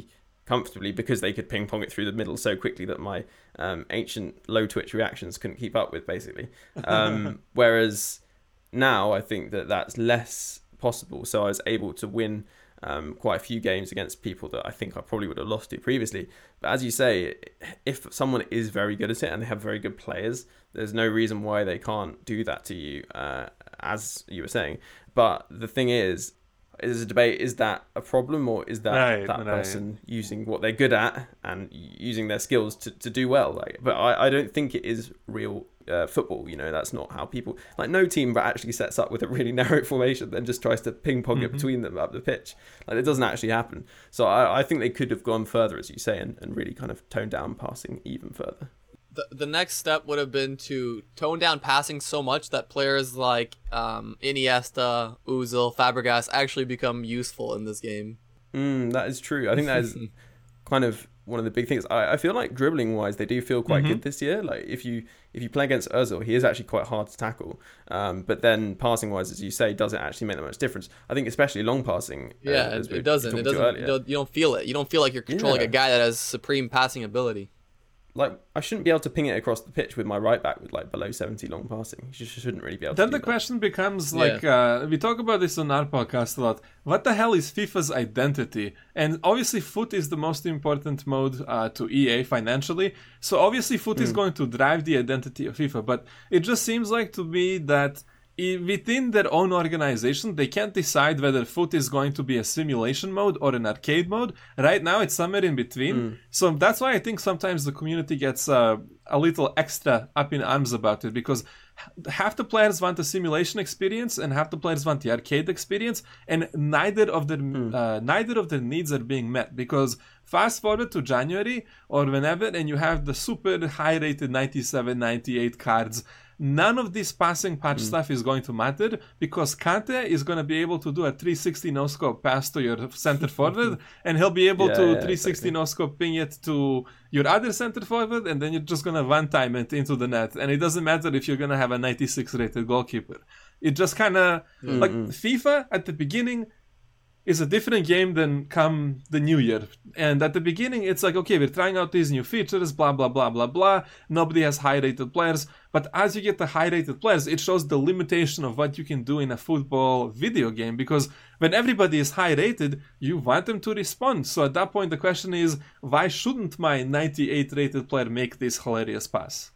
comfortably because they could ping pong it through the middle so quickly that my um, ancient low twitch reactions couldn't keep up with, basically. Um, whereas now I think that that's less possible. So I was able to win um, quite a few games against people that I think I probably would have lost to previously. But as you say, if someone is very good at it and they have very good players, there's no reason why they can't do that to you, uh, as you were saying. But the thing is, is a debate, is that a problem, or is that right, that right. person using what they're good at and using their skills to, to do well? Like, but I, I don't think it is real uh, football. You know, that's not how people, like, no team but actually sets up with a really narrow formation then just tries to ping pong it Mm-hmm. between them up the pitch. Like, it doesn't actually happen. So I, I think they could have gone further, as you say, and, and really kind of toned down passing even further. The, the next step would have been to tone down passing so much that players like um, Iniesta, Ozil, Fabregas actually become useful in this game. Mm, that is true. I think that is kind of one of the big things. I, I feel like dribbling wise, they do feel quite Mm-hmm. good this year. Like if you if you play against Ozil, he is actually quite hard to tackle. Um, but then passing wise, as you say, doesn't actually make that much difference. I think especially long passing. Uh, Yeah, as it, we it doesn't. talked It to doesn't. earlier. You don't, you don't feel it. You don't feel like you're controlling Yeah. a guy that has supreme passing ability. Like, I shouldn't be able to ping it across the pitch with my right back with like below seventy long passing. You just shouldn't really be able Then to the do question becomes Yeah. like, uh, we talk about this on our podcast a lot. What the hell is FIFA's identity? And obviously, foot is the most important mode uh, to E A financially. So obviously, foot Hmm. is going to drive the identity of FIFA. But it just seems like to me that i- within their own organization, they can't decide whether foot is going to be a simulation mode or an arcade mode. Right now, it's somewhere in between. So that's why I think sometimes the community gets uh, a little extra up in arms about it, because h- half the players want the simulation experience and half the players want the arcade experience, and neither of their uh, neither of their needs are being met. Because fast forward to January or whenever, and you have the super high rated ninety-seven, ninety-eight cards. None of this passing patch stuff is going to matter, because Kante is going to be able to do a three sixty no-scope pass to your center forward, and he'll be able Yeah, to yeah, three sixty exactly. no-scope ping it to your other center forward, and then you're just going to one-time it into the net. And it doesn't matter if you're going to have a ninety-six rated goalkeeper. It just kind of, like, FIFA at the beginning is a different game than come the new year. And at the beginning, it's like, okay, we're trying out these new features, blah, blah, blah, blah, blah. Nobody has high-rated players. But as you get the high-rated players, it shows the limitation of what you can do in a football video game. Because when everybody is high-rated, you want them to respond. So at that point, the question is, why shouldn't my ninety-eight rated player make this hilarious pass?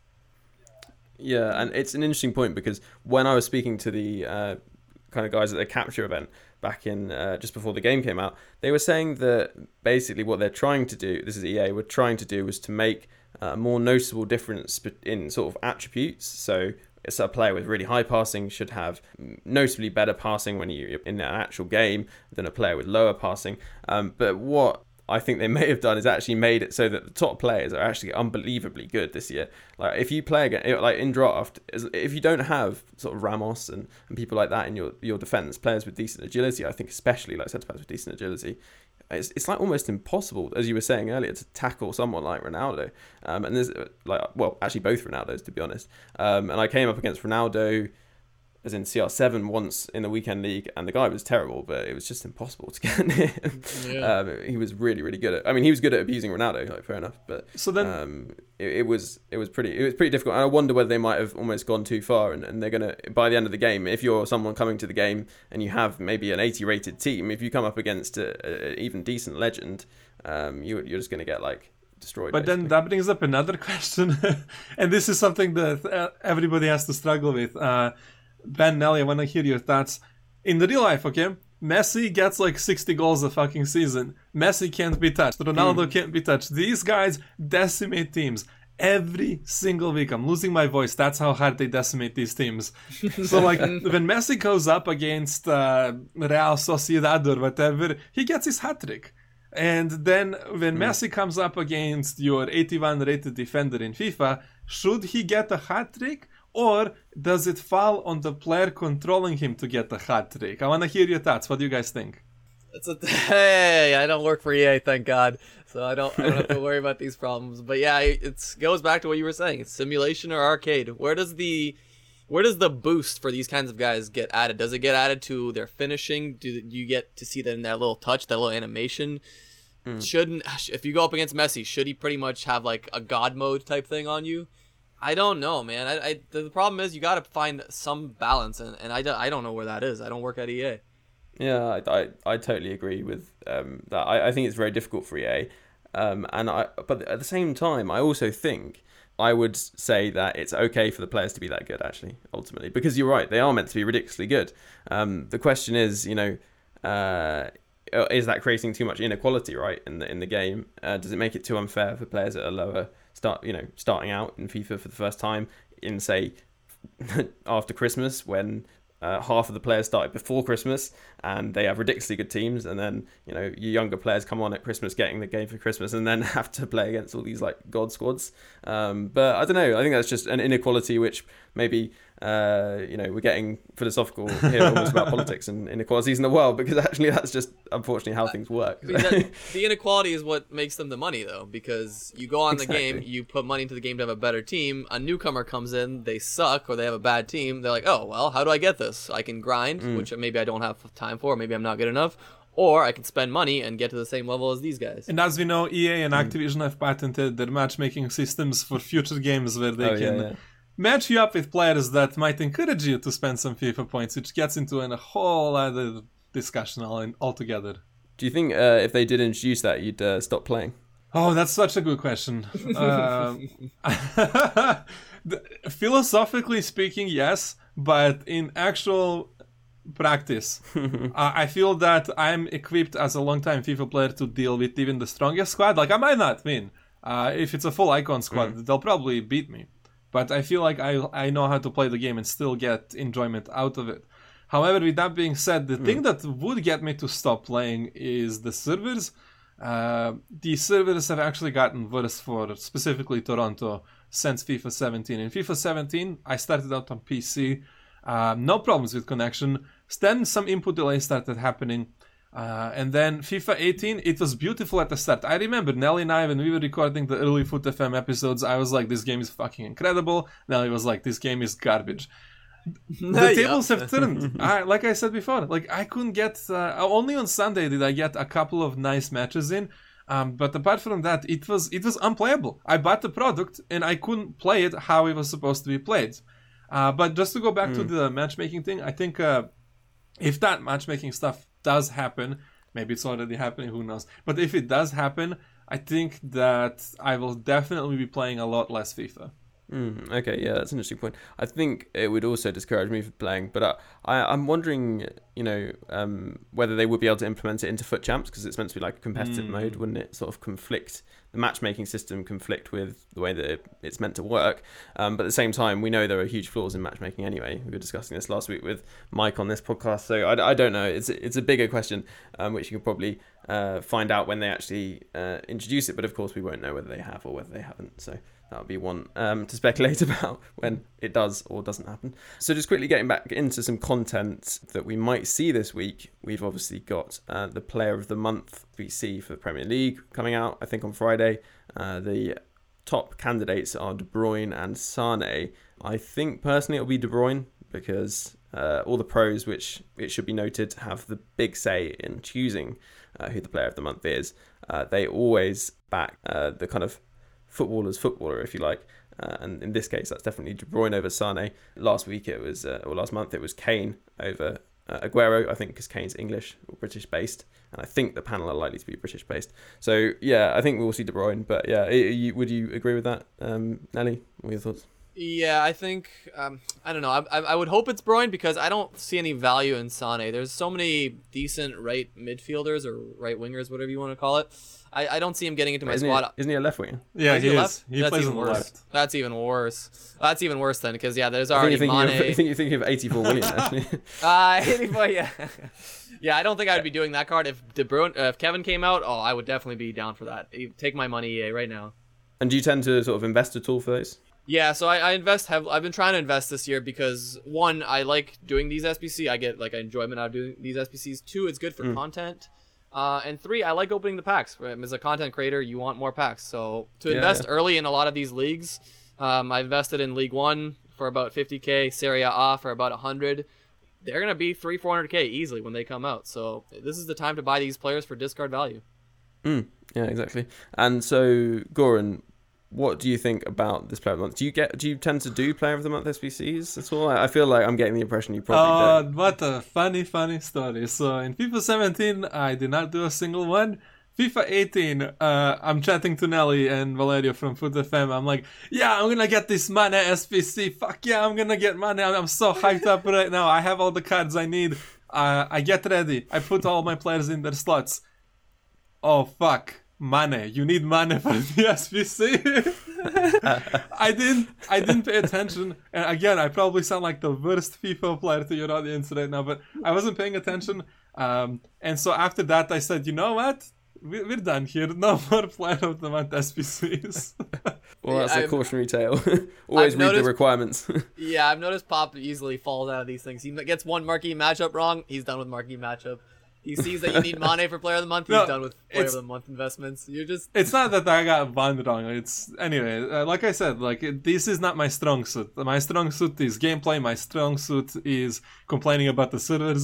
Yeah, and it's an interesting point, because when I was speaking to the uh, kind of guys at the Capture event back in uh, just before the game came out, they were saying that basically what they're trying to do, this is E A, were trying to do was to make a more noticeable difference in sort of attributes. So it's a player with really high passing should have noticeably better passing when you're in an actual game than a player with lower passing. Um, but what I think they may have done is actually made it so that the top players are actually unbelievably good this year. Like if you play again, like in draft, if you don't have sort of Ramos and, and people like that in your, your defense, players with decent agility, I think especially like centre backs with decent agility, it's it's like almost impossible, as you were saying earlier, to tackle someone like Ronaldo. Um, and there's like, well, actually both Ronaldos, to be honest. Um, and I came up against Ronaldo as in C R seven once in the weekend league, and the guy was terrible, but it was just impossible to get near him. Yeah. Um, he was really, really good at. I mean, he was good at abusing Ronaldo, like fair enough, but So then- um, it, it was it was pretty it was pretty difficult. And I wonder whether they might have almost gone too far, and, and they're gonna by the end of the game, if you're someone coming to the game and you have maybe an eighty rated team, if you come up against a, a even decent legend, um, you you're just gonna get like destroyed. But then basically. that brings up another question, and this is something that uh, everybody has to struggle with. Uh, Ben, Nelly, I want to hear your thoughts. In the real life, okay? Messi gets like sixty goals a fucking season. Messi can't be touched. Ronaldo Mm. can't be touched. These guys decimate teams every single week. I'm losing my voice. That's how hard they decimate these teams. So like when Messi goes up against uh, Real Sociedad or whatever, he gets his hat-trick. And then when Mm. Messi comes up against your eighty-one rated defender in FIFA, should he get a hat-trick? Or does it fall on the player controlling him to get the hat trick? I want to hear your thoughts. What do you guys think? It's a hey, I don't work for E A, thank God, so I don't I don't have to worry about these problems. But yeah, it goes back to what you were saying: it's simulation or arcade. Where does the where does the boost for these kinds of guys get added? Does it get added to their finishing? Do you get to see that in that little touch, that little animation? mm. shouldn't if you go up against Messi, should he pretty much have like a god mode type thing on you? I don't know, man. I, I the problem is you got to find some balance, and, and I, don't, I don't know where that is. I don't work at E A. Yeah, I, I, I totally agree with um, that. I, I think it's very difficult for E A, um, and I but at the same time, I also think I would say that it's okay for the players to be that good, actually, ultimately, because you're right, they are meant to be ridiculously good. Um, the question is, you know, uh, is that creating too much inequality, right, in the in the game? Uh, does it make it too unfair for players at a lower start, you know, starting out in FIFA for the first time in, say, after Christmas, when uh, half of the players started before Christmas and they have ridiculously good teams, and then, you know, your younger players come on at Christmas getting the game for Christmas and then have to play against all these like god squads. Um, but I don't know, I think that's just an inequality which maybe uh, you know, we're getting philosophical here almost about politics and inequalities in the world, because actually that's just unfortunately how things work. I mean, that, the inequality is what makes them the money, though, because you go on the Exactly. game, you put money into the game to have a better team, a newcomer comes in, they suck or they have a bad team, they're like, oh, well, how do I get this? I can grind, Mm. which maybe I don't have time for, maybe I'm not good enough, or I can spend money and get to the same level as these guys. And as we know, E A and Activision have patented their matchmaking systems for future games where they Oh, yeah, can yeah. match you up with players that might encourage you to spend some FIFA points, which gets into a whole other discussion all- altogether. Do you think uh, if they did introduce that, you'd uh, stop playing? Oh, that's such a good question. Um, philosophically speaking, yes, but in actual practice, uh, I feel that I'm equipped as a long-time FIFA player to deal with even the strongest squad. Like, I might not win. Uh, if it's a full icon squad, mm. they'll probably beat me. But I feel like I I know how to play the game and still get enjoyment out of it. However, with that being said, the mm. thing that would get me to stop playing is the servers. Uh, the servers have actually gotten worse for specifically Toronto since FIFA seventeen. In FIFA seventeen, I started out on P C. Uh, no problems with connection. Then some input delay started happening. Uh, and then FIFA eighteen, it was beautiful at the start. I remember Nelly and I, when we were recording the early Foot F M episodes, I was like, this game is fucking incredible. Nelly was like, this game is garbage. The tables have turned. I, like I said before, like I couldn't get, uh, only on Sunday did I get a couple of nice matches in. Um, but apart from that, it was it was unplayable. I bought the product and I couldn't play it how it was supposed to be played. Uh, but just to go back mm. to the matchmaking thing, I think uh, if that matchmaking stuff does happen, maybe it's already happening, who knows. But if it does happen, I think that I will definitely be playing a lot less FIFA. Mm, okay, yeah, that's an interesting point. I think it would also discourage me from playing, but uh, I, I'm wondering, you know, um, whether they would be able to implement it into Foot Champs, because it's meant to be like a competitive mm. mode, wouldn't it? Sort of conflict, the matchmaking system conflict with the way that it, it's meant to work. Um, but at the same time, we know there are huge flaws in matchmaking anyway. We were discussing this last week with Mike on this podcast, so I, I don't know. It's it's a bigger question, um, which you can probably uh, find out when they actually uh, introduce it. But of course, we won't know whether they have or whether they haven't. So that would be one um, to speculate about when it does or doesn't happen. So just quickly getting back into some content that we might see this week. We've obviously got uh, the Player of the Month V C for the Premier League coming out, I think, on Friday. Uh, the top candidates are De Bruyne and Sane. I think personally it'll be De Bruyne because uh, all the pros, which it should be noted, have the big say in choosing uh, who the Player of the Month is. Uh, they always back uh, the kind of footballer's footballer, if you like. Uh, and in this case, that's definitely De Bruyne over Sane. Last week it was, uh, or last month it was Kane over uh, Aguero, I think, because Kane's English or British based. And I think the panel are likely to be British based. So yeah, I think we'll see De Bruyne. But yeah, you, would you agree with that, um, Nelly? What are your thoughts? Yeah, I think, um, I don't know. I, I would hope it's Bruyne because I don't see any value in Sane. There's so many decent right midfielders or right wingers, whatever you want to call it. I, I don't see him getting into my isn't squad. He, isn't he a left winger? Yeah, is he, he is. left? He That's plays even on the worse. left. That's even worse. That's even worse then, because yeah, there's I already think you're Mane. thinking of, I think you're thinking of eighty-four William, actually. uh, eighty-four, yeah. Yeah, I don't think I would be doing that card. If De Bruyne, uh, if Kevin came out, oh, I would definitely be down for that. Take my money, E A, right now. And do you tend to sort of invest at all for those? Yeah, so I, I invest. Have I've been trying to invest this year because one, I like doing these S B C. I get like enjoyment out of doing these S B Cs. Two, it's good for mm. content. Uh, and three, I like opening the packs. As a content creator, you want more packs. So to yeah, invest yeah. early in a lot of these leagues, um, I invested in League One for about fifty K, Serie A for about one hundred. They're gonna be three, four hundred K easily when they come out. So this is the time to buy these players for discard value. Mm, yeah, exactly. And so, Goran, what do you think about this Player of the Month? Do you get? Do you tend to do Player of the Month S B Cs at all? I feel like I'm getting the impression you probably Uh, don't. what a funny, funny story. So in FIFA seventeen, I did not do a single one. FIFA eighteen, uh, I'm chatting to Nelly and Valerio from Foot F M. I'm like, yeah, I'm gonna get this Mane S P C. Fuck yeah, I'm gonna get Mane. I'm so hyped up right now. I have all the cards I need. Uh, I get ready. I put all my players in their slots. Oh fuck, Mane. You need Mane for the S P C. I didn't. I didn't pay attention. And again, I probably sound like the worst FIFA player to your audience right now, but I wasn't paying attention. Um, and so after that, I said, you know what? We're done here. No more Player of the Month S P Cs. Well, that's Yeah, a I've- cautionary tale. Always I've read noticed- the requirements. Yeah, I've noticed Pop easily falls out of these things. He gets one marquee matchup wrong, he's done with marquee matchup. He sees that you need Mane for Player of the Month, he's No, done with Player of it's- the Month investments. You're just It's not that I got one wrong. It's anyway. Uh, like I said, like it, this is not my strong suit. My strong suit is gameplay. My strong suit is complaining about the servers.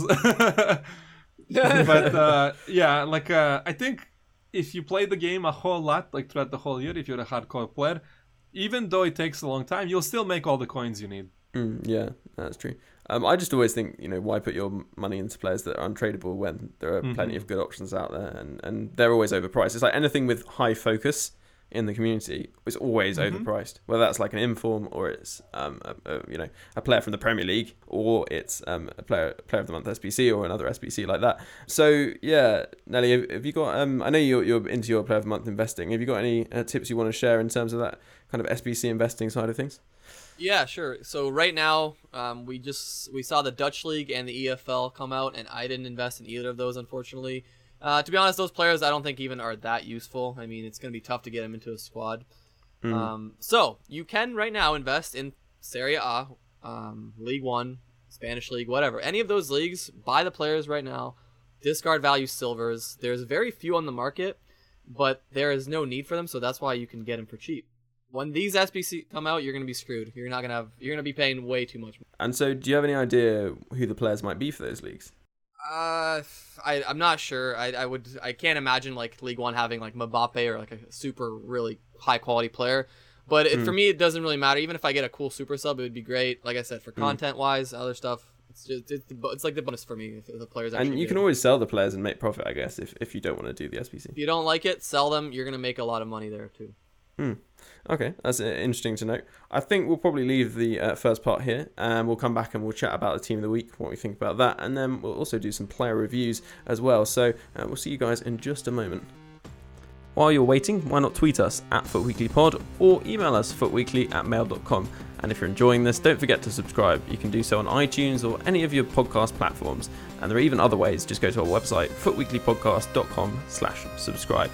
But uh, yeah, like uh, I think if you play the game a whole lot, like throughout the whole year, if you're a hardcore player, even though it takes a long time, you'll still make all the coins you need. Mm, yeah, that's true. Um, I just always think, you know, why put your money into players that are untradeable when there are Mm-hmm. plenty of good options out there, and, and they're always overpriced. It's like anything with high focus in the community is always Mm-hmm. overpriced, whether that's like an inform or it's um a, a, you know a player from the Premier League, or it's um a player player of the month S B C or another S B C like that. So yeah, Nelly, have, have you got um I know you're you're into your player of the month investing. Have you got any uh, tips you want to share in terms of that kind of S B C investing side of things? Yeah, sure. So right now, um, we just we saw the Dutch League and the E F L come out, and I didn't invest in either of those, unfortunately. Uh, to be honest, those players I don't think even are that useful. I mean, it's going to be tough to get them into a squad. Mm. Um, so you can right now invest in Serie A, um, League One, Spanish League, whatever. Any of those leagues, buy the players right now. Discard value silvers. There's very few on the market, but there is no need for them, so that's why you can get them for cheap. When these S B C come out, you're gonna be screwed. You're not gonna have. You're gonna be paying way too much. And so, do you have any idea who the players might be for those leagues? Uh, I I'm not sure. I I would. I can't imagine like League One having like Mbappe or like a super really high quality player. But it, Mm. for me, it doesn't really matter. Even if I get a cool super sub, it would be great. Like I said, for Mm. content wise, other stuff, it's just it's, the, it's like the bonus for me if the players. Actually And you good. can always sell the players and make profit, I guess, if, if you don't want to do the S B C. If you don't like it, sell them. You're gonna make a lot of money there too. Hmm. Okay, that's uh, interesting to note. I think we'll probably leave the uh, first part here, and we'll come back and we'll chat about the team of the week, what we think about that, and then we'll also do some player reviews as well. So uh, we'll see you guys in just a moment. While you're waiting, why not tweet us at FootWeeklyPod or email us footweekly at mail dot com. And if you're enjoying this, don't forget to subscribe. You can do so on iTunes or any of your podcast platforms. And there are even other ways. Just go to our website, footweeklypodcast dot com slash subscribe.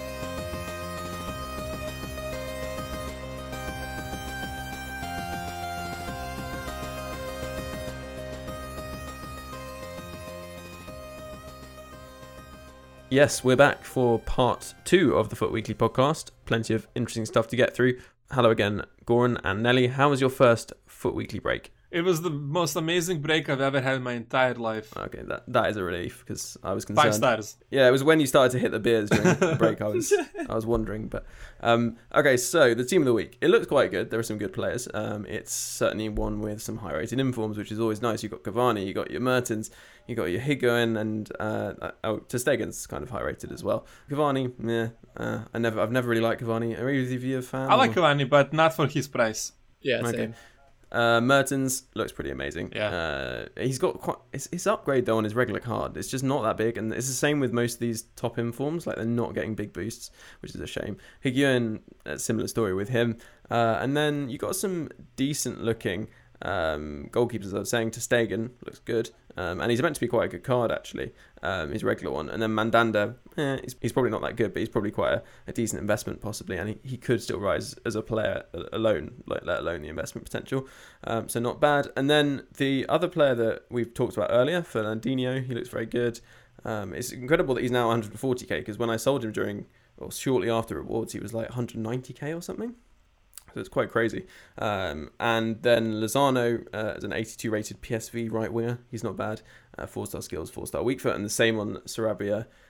Yes, we're back for part two of the Foot Weekly podcast. Plenty of interesting stuff to get through. Hello again, Goran and Nelly. How was your first Foot Weekly break? It was the most amazing break I've ever had in my entire life. Okay, that that is a relief because I was concerned. Five stars. Yeah, it was when you started to hit the beers during the break. I was I was wondering, but um, okay. So the team of the week. It looks quite good. There are some good players. Um, it's certainly one with some high-rated informs, which is always nice. You got Cavani, you got your Mertens, you got your Higuain, and uh, oh, ter Stegen's kind of high-rated as well. Cavani, yeah, uh, I never, I've never really liked Cavani. Are either of you a fan? I like or? Cavani, but not for his price. Yeah, Okay. same. Uh, Mertens looks pretty amazing. Yeah. Uh, he's got quite his, his upgrade though on his regular card. It's just not that big, and it's the same with most of these top informs. Like they're not getting big boosts, which is a shame. Higuain, a similar story with him. Uh, and then you got some decent looking um, goalkeepers. As I was saying, ter Stegen looks good, um, and he's meant to be quite a good card actually. Um, his regular one, and then Mandanda, eh, he's, he's probably not that good, but he's probably quite a, a decent investment possibly, and he, he could still rise as a player alone, like let alone the investment potential. Um, so not bad. And then the other player that we've talked about earlier, Fernandinho, he looks very good. Um, it's incredible that he's now one hundred forty k because when I sold him during or shortly after rewards, he was like one hundred ninety k or something. So it's quite crazy. Um, and then Lozano uh, is an eighty-two rated P S V right winger. He's not bad. Uh, four-star skills, four-star weak foot. And the same on Sarabia.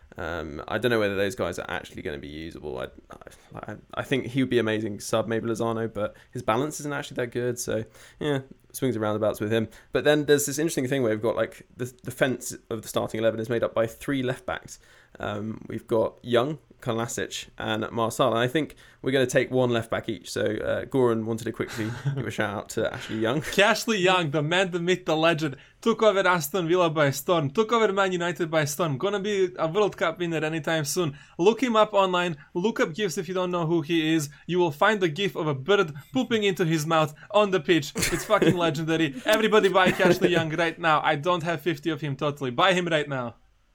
Um, I don't know whether those guys are actually going to be usable. I, I, I think he would be amazing sub maybe Lozano, but his balance isn't actually that good. So yeah, swings and roundabouts with him. But then there's this interesting thing where we've got like the defense of the starting eleven is made up by three left backs. Um, we've got Young, Kolasinac, and Marcel. And I think we're going to take one left back each. So uh, Goran wanted to quickly give a shout out to Ashley Young. Ashley Young, the man, the myth, the legend, took over Aston Villa by storm, took over Man United by storm, gonna be a World Cup winner anytime soon. Look him up online, look up GIFs if you don't know who he is. You will find the GIF of a bird pooping into his mouth on the pitch. It's fucking legendary. Everybody buy Ashley Young right now. I don't have fifty of him totally. Buy him right now.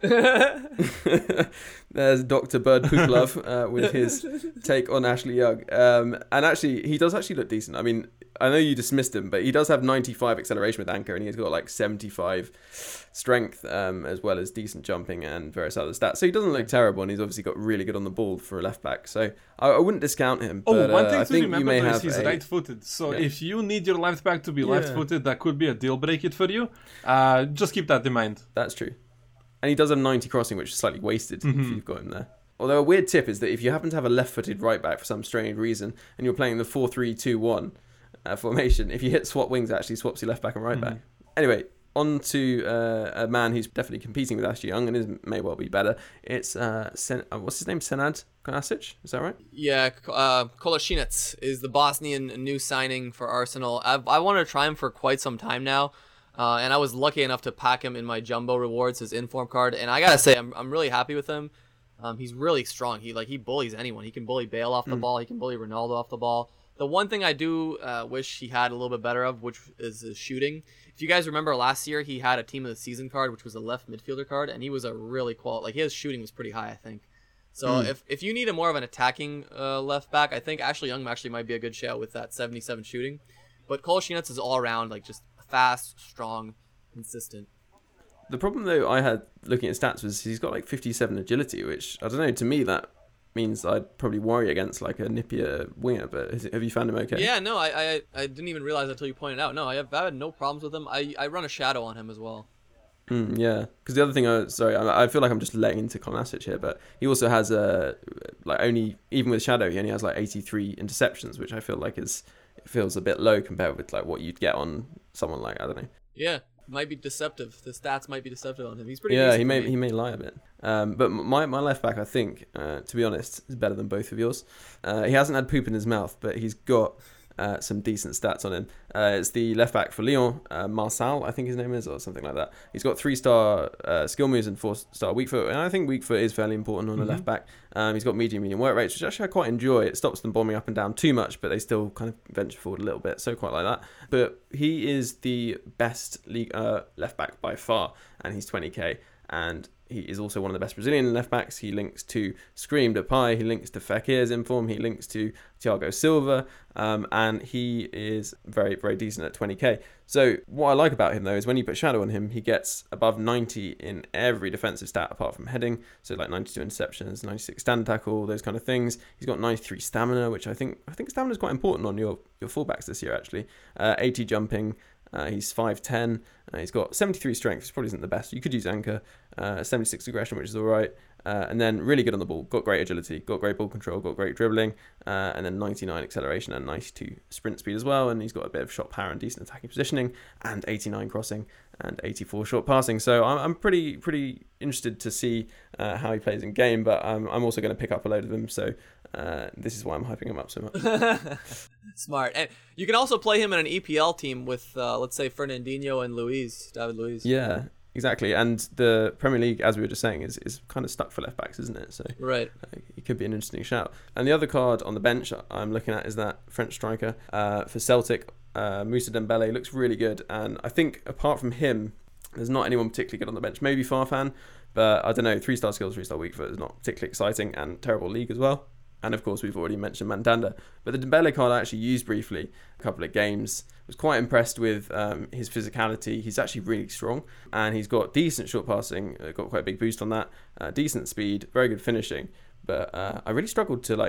There's Doctor Bird Pooklove uh, with his take on Ashley Young. Um, and actually, he does actually look decent. I mean, I know you dismissed him, but he does have ninety-five acceleration with anchor, and he's got like seventy-five strength, um, as well as decent jumping and various other stats. So he doesn't look terrible, and he's obviously got really good on the ball for a left back. So I, I wouldn't discount him. Oh, but, one uh, thing I to think remember you may though have is he's a, right-footed. So yeah. if you need your left back to be Yeah. left-footed, that could be a deal breaker for you. Uh, just keep that in mind. That's true. And he does have ninety crossing, which is slightly wasted Mm-hmm. if you've got him there. Although a weird tip is that if you happen to have a left-footed right back for some strange reason, and you're playing the four three two one uh, formation, if you hit swap wings, it actually swaps your left back and right back. Anyway, on to uh, a man who's definitely competing with Ashley Young and is, may well be better. It's, uh, Sen- uh, what's his name? Senad Kolasinac? Is that right? Yeah, uh, Kolasinac is the Bosnian new signing for Arsenal. I've, I wanted to try him for quite some time now. Uh, and I was lucky enough to pack him in my Jumbo Rewards, his inform card, and I gotta say, I'm I'm really happy with him. Um, he's really strong. He like he bullies anyone. He can bully Bale off the mm. ball. He can bully Ronaldo off the ball. The one thing I do uh, wish he had a little bit better of, which is his shooting. If you guys remember last year, he had a Team of the Season card, which was a left midfielder card, and he was a really quality. Like his shooting was pretty high, I think. So mm. if if you need a more of an attacking uh, left back, I think Ashley Young actually might be a good shout with that seventy-seven shooting. But Kolasinac is all around like just fast, strong, consistent. The problem though I had looking at stats was he's got like fifty-seven agility, which I don't know, to me that means I'd probably worry against like a nippier winger, but is it, have you found him okay? Yeah, no, I, I I didn't even realize until you pointed out. No, I have I had no problems with him. I, I run a shadow on him as well. Mm, yeah, because the other thing, I sorry, I, I feel like I'm just letting into Kolasinac here, but he also has a like only even with shadow he only has like eighty-three interceptions, which I feel like is it feels a bit low compared with like what you'd get on someone like I don't know. Yeah. Might be deceptive. The stats might be deceptive on him. He's pretty. Yeah, he may he may lie a bit. Um, but my my left back, I think, uh, to be honest, is better than both of yours. Uh, he hasn't had poop in his mouth, but he's got uh, some decent stats on him. Uh, it's the left back for Lyon, uh, Marcel, I think his name is, or something like that. He's got three star uh, skill moves and four star weak foot, and I think weak foot is fairly important on the mm-hmm. left back. Um, he's got medium medium work rates, which actually I quite enjoy. It stops them bombing up and down too much, but they still kind of venture forward a little bit, so quite like that. But he is the best league uh, left back by far, and he's twenty k, and he is also one of the best Brazilian left backs. He links to Scream Depay, he links to Fekir's inform, he links to Thiago Silva, um, and he is very, very decent at twenty k. So what I like about him though is when you put shadow on him, he gets above ninety in every defensive stat apart from heading. So like ninety-two interceptions, ninety-six stand tackle, those kind of things. He's got ninety-three stamina, which I think I think stamina is quite important on your your fullbacks this year actually. Uh, eighty jumping. Uh, he's five ten. Uh, he's got seventy-three strength, which probably isn't the best. You could use anchor. Uh, seventy-six aggression, which is all right. Uh, and then really good on the ball. Got great agility. Got great ball control. Got great dribbling. Uh, and then ninety-nine acceleration and ninety-two sprint speed as well. And he's got a bit of shot power and decent attacking positioning. And eighty-nine crossing and eighty-four short passing. So I'm, I'm pretty pretty interested to see uh, how he plays in game. But I'm, I'm also going to pick up a load of him. So uh, this is why I'm hyping him up so much. Smart. And you can also play him in an E P L team with, uh, let's say, Fernandinho and Luiz, David Luiz. Yeah. Exactly, and the Premier League, as we were just saying, is, is kind of stuck for left backs, isn't it? So right, uh, it could be an interesting shout. And the other card on the bench I'm looking at is that French striker uh, for Celtic, uh, Moussa Dembele, looks really good. And I think apart from him, there's not anyone particularly good on the bench. Maybe Farfan, but I don't know. Three star skills, three star weak foot is not particularly exciting, and terrible league as well. And of course, we've already mentioned Mandanda. But the Dembele card I actually used briefly a couple of games. Was quite impressed with um, his physicality. He's actually really strong, and he's got decent short passing. Uh, got quite a big boost on that. Uh, decent speed, very good finishing. But uh, I really struggled to like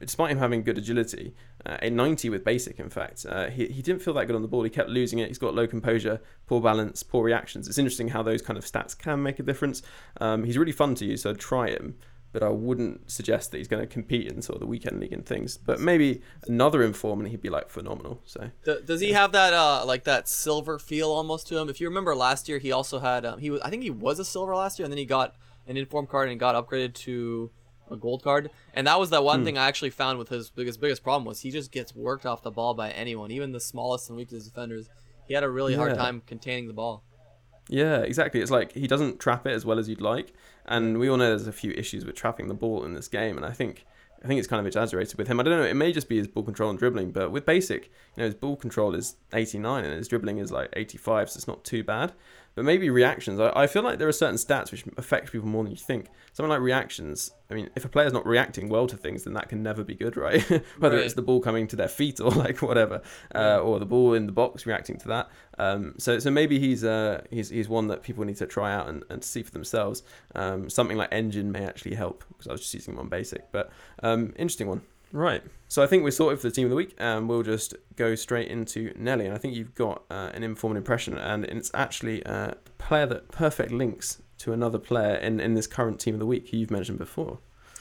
despite him having good agility, uh, a ninety with basic, in fact, uh, he, he didn't feel that good on the ball. He kept losing it. He's got low composure, poor balance, poor reactions. It's interesting how those kind of stats can make a difference. Um, he's really fun to use, so I'd try him. But I wouldn't suggest that he's going to compete in sort of the weekend league and things. But maybe another Inform and he'd be like phenomenal. So D- does he have that uh like that silver feel almost to him? If you remember last year, he also had um, he was I think he was a silver last year, and then he got an Inform card and got upgraded to a gold card. And that was that one hmm. thing I actually found with his biggest biggest problem was he just gets worked off the ball by anyone, even the smallest and weakest defenders. He had a really yeah. hard time containing the ball. Yeah, exactly. It's like he doesn't trap it as well as you'd like, and we all know there's a few issues with trapping the ball in this game, and I think I think it's kind of exaggerated with him. I don't know, it may just be his ball control and dribbling, but with basic, you know, his ball control is eighty-nine and his dribbling is like eighty-five, so it's not too bad. But maybe reactions, I, I feel like there are certain stats which affect people more than you think. Something like reactions, I mean, if a player's not reacting well to things, then that can never be good, right? Whether right. it's the ball coming to their feet or like whatever, uh, or the ball in the box reacting to that. Um, so so maybe he's uh, he's he's one that people need to try out and, and see for themselves. Um, something like Engine may actually help, because I was just using him on basic. But um, interesting one. Right. So I think we're sorted for the team of the week, and we'll just go straight into Nelly. And I think you've got uh, an informed impression, and it's actually a player that perfect links to another player in, in this current team of the week who you've mentioned before.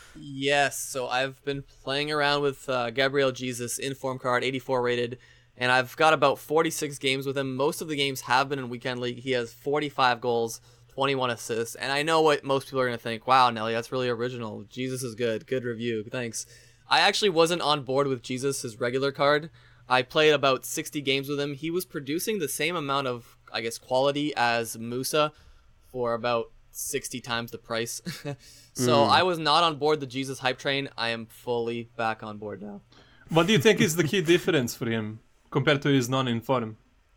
Yes. So I've been playing around with uh, Gabriel Jesus, inform card, eighty-four rated, and I've got about forty-six games with him. Most of the games have been in Weekend League. He has forty-five goals, twenty-one assists, and I know what most people are going to think. Wow, Nelly, that's really original. Jesus is good. Good review. Thanks. I actually wasn't on board with Jesus, his regular card. I played about sixty games with him. He was producing the same amount of, I guess, quality as Musa for about sixty times the price. so mm. I was not on board the Jesus hype train. I am fully back on board now. What do you think is the key difference for him compared to his non-inform?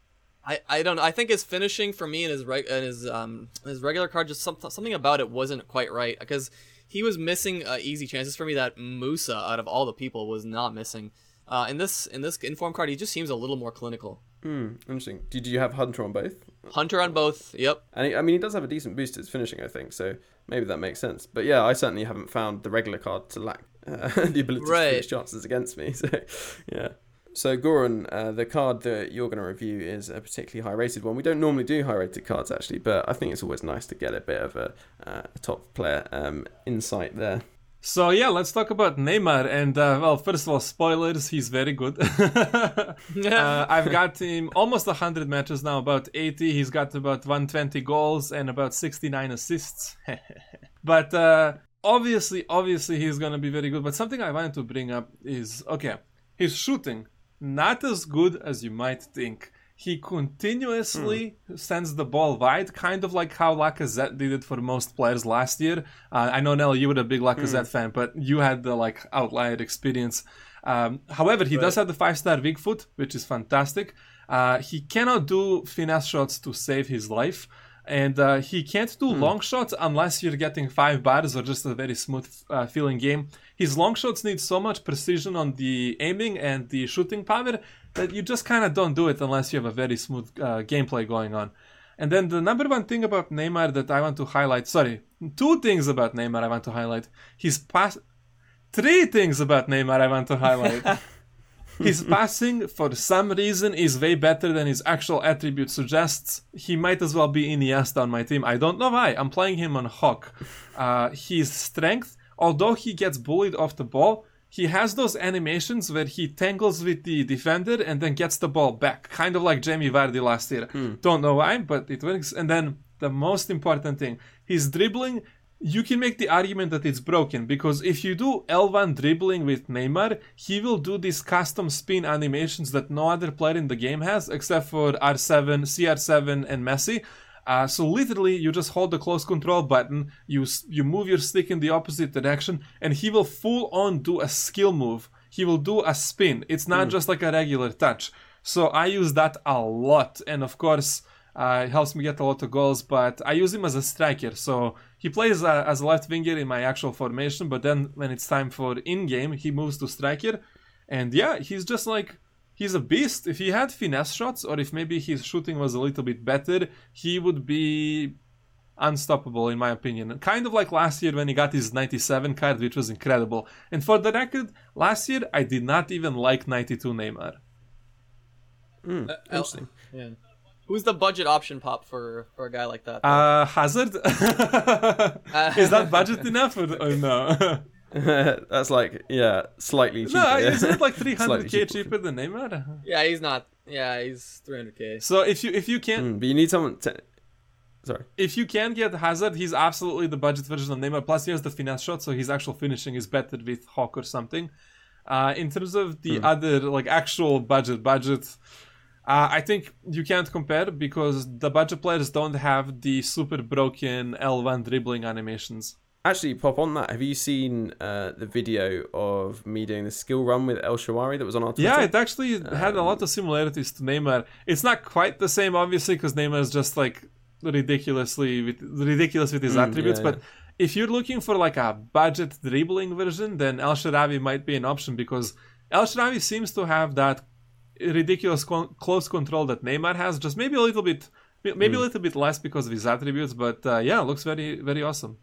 I, I don't know. I think his finishing for me and his reg- and his um his regular card, just some, something about it wasn't quite right, because he was missing uh, easy chances for me that Musa, out of all the people, was not missing. Uh, in this in this inform card, he just seems a little more clinical. Hmm, interesting. Did you have Hunter on both? Hunter on both, yep. And he, I mean, he does have a decent boost to his finishing, I think, so maybe that makes sense. But yeah, I certainly haven't found the regular card to lack uh, the ability right. to finish chances against me. So yeah. So Goran, uh, the card that you're going to review is a particularly high-rated one. We don't normally do high-rated cards, actually, but I think it's always nice to get a bit of a, uh, a top player um, insight there. So yeah, let's talk about Neymar. And uh, well, first of all, spoilers, he's very good. uh, I've got him almost one hundred matches now, about eighty. He's got about one hundred twenty goals and about sixty-nine assists. But uh, obviously, obviously he's going to be very good. But something I wanted to bring up is, okay, his shooting. Not as good as you might think. He continuously mm. sends the ball wide, kind of like how Lacazette did it for most players last year. Uh, I know, Nelly, you were a big Lacazette mm. fan, but you had the like outlier experience. Um, however, he right. does have the five-star weak foot, which is fantastic. Uh, he cannot do finesse shots to save his life. And uh, he can't do mm. long shots unless you're getting five bars or just a very smooth uh, feeling game. His long shots need so much precision on the aiming and the shooting power that you just kind of don't do it unless you have a very smooth uh, gameplay going on. And then the number one thing about Neymar that I want to highlight, sorry, two things about Neymar I want to highlight. His pass, three things about Neymar I want to highlight. His passing, for some reason, is way better than his actual attribute suggests. He might as well be Iniesta on my team. I don't know why. I'm playing him on Hawk. Uh, his strength, although he gets bullied off the ball, he has those animations where he tangles with the defender and then gets the ball back. Kind of like Jamie Vardy last year. Hmm. Don't know why, but it works. And then the most important thing, his dribbling... You can make the argument that it's broken, because if you do L one dribbling with Neymar, he will do these custom spin animations that no other player in the game has, except for R seven, C R seven, and Messi. Uh, so literally, you just hold the close control button, you you move your stick in the opposite direction, and he will full on do a skill move. He will do a spin. It's not mm. just like a regular touch. So I use that a lot, and of course... Uh, it helps me get a lot of goals, but I use him as a striker. So he plays uh, as a left winger in my actual formation, but then when it's time for in-game, he moves to striker. And yeah, he's just like, he's a beast. If he had finesse shots, or if maybe his shooting was a little bit better, he would be unstoppable in my opinion. Kind of like last year when he got his ninety-seven card, which was incredible. And for the record, last year I did not even like ninety-two Neymar. Mm, Uh, interesting. Yeah. Who's the budget option pop for for a guy like that? Uh, Hazard? Is that budget enough or, or no? That's like, yeah, slightly cheaper. No, yeah. isn't it like three hundred k Slightly cheaper than Neymar? yeah, he's not. Yeah, he's three hundred k. So if you if you can't Mm, but you need someone to... Sorry. if you can get Hazard, he's absolutely the budget version of Neymar. Plus he has the finesse shot, so his actual finishing is better with Hawk or something. Uh, in terms of the Mm. other like actual budget budget, uh, I think you can't compare because the budget players don't have the super broken L one dribbling animations. Actually, Pop, on that, have you seen uh, the video of me doing the skill run with El Shawari that was on our Twitter? Yeah, it actually had a lot of similarities to Neymar. It's not quite the same, obviously, because Neymar is just like ridiculously with, ridiculous with his Mm, attributes. yeah, But if you're looking for like a budget dribbling version, then El Shaarawy might be an option because El Shaarawy seems to have that ridiculous co- close control that Neymar has. Just maybe a little bit, maybe Mm. a little bit less because of his attributes. But uh, yeah, looks very very awesome.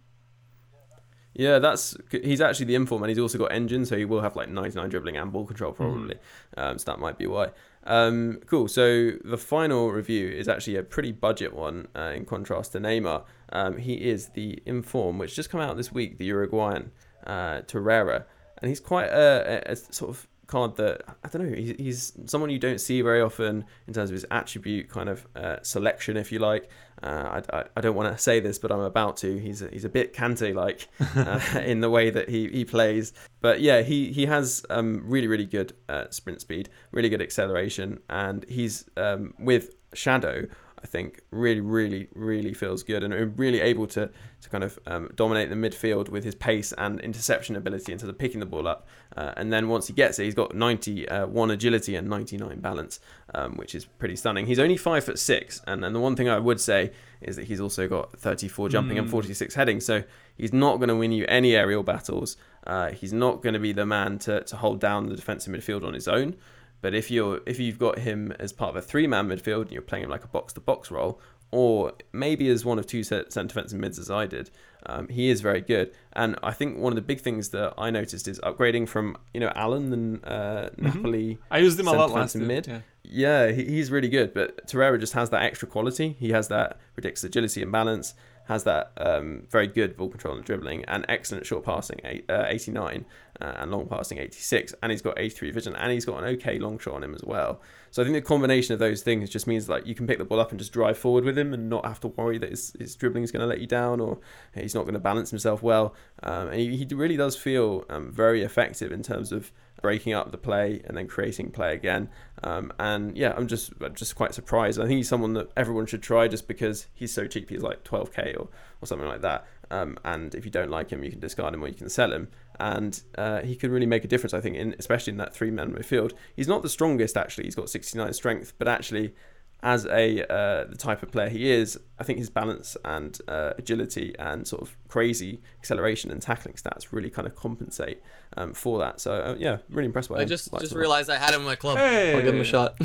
Yeah, that's he's actually the inform, and he's also got engine, so he will have like ninety-nine dribbling and ball control probably. Mm. Um, so that might be why. Um, cool. So the final review is actually a pretty budget one uh, in contrast to Neymar. Um, he is the inform, which just come out this week, the Uruguayan uh, Torreira, and he's quite a, a, a sort of card that I don't know. He's, he's someone you don't see very often in terms of his attribute kind of uh, selection, if you like. Uh, I, I, I don't want to say this, but I'm about to. He's a, he's a bit Kante like uh, in the way that he, he plays. But yeah, he he has um, really really good uh, sprint speed, really good acceleration, and he's um, with Shadow. I think really, really, really feels good and really able to to kind of um, dominate the midfield with his pace and interception ability in terms of picking the ball up. Uh, and then once he gets it, he's got ninety-one agility and ninety-nine balance, um, which is pretty stunning. He's only five foot six, and, and the one thing I would say is that he's also got thirty-four jumping mm. and forty-six heading. So he's not going to win you any aerial battles. Uh, he's not going to be the man to to hold down the defensive midfield on his own. But if you're if you've got him as part of a three-man midfield and you're playing him like a box-to-box role, or maybe as one of two centre defensive mids as I did, um, he is very good. And I think one of the big things that I noticed is upgrading from you know Alan and uh, mm-hmm. Napoli. I used him a lot last year. Mid. Yeah, yeah he, he's really good. But Torreira just has that extra quality. He has that ridiculous agility and balance. Has that um, very good ball control and dribbling, and excellent short passing, uh, eighty-nine, uh, and long passing, eighty-six, and he's got eighty-three vision, and he's got an okay long shot on him as well. So I think the combination of those things just means like you can pick the ball up and just drive forward with him, and not have to worry that his, his dribbling is going to let you down, or he's not going to balance himself well. Um, and he, he really does feel um, very effective in terms of breaking up the play and then creating play again. Um, and yeah, I'm just just quite surprised. I think he's someone that everyone should try just because he's so cheap. He's like twelve k or, or something like that. Um, and if you don't like him, you can discard him or you can sell him. And uh, he could really make a difference, I think, in especially in that three-man midfield. He's not the strongest, actually. He's got sixty-nine strength, but actually, as a uh, the type of player he is, I think his balance and uh, agility and sort of crazy acceleration and tackling stats really kind of compensate um, for that. So uh, yeah, really impressed by I him. just Like just realized I had him in my club. Hey! I'll give him a shot.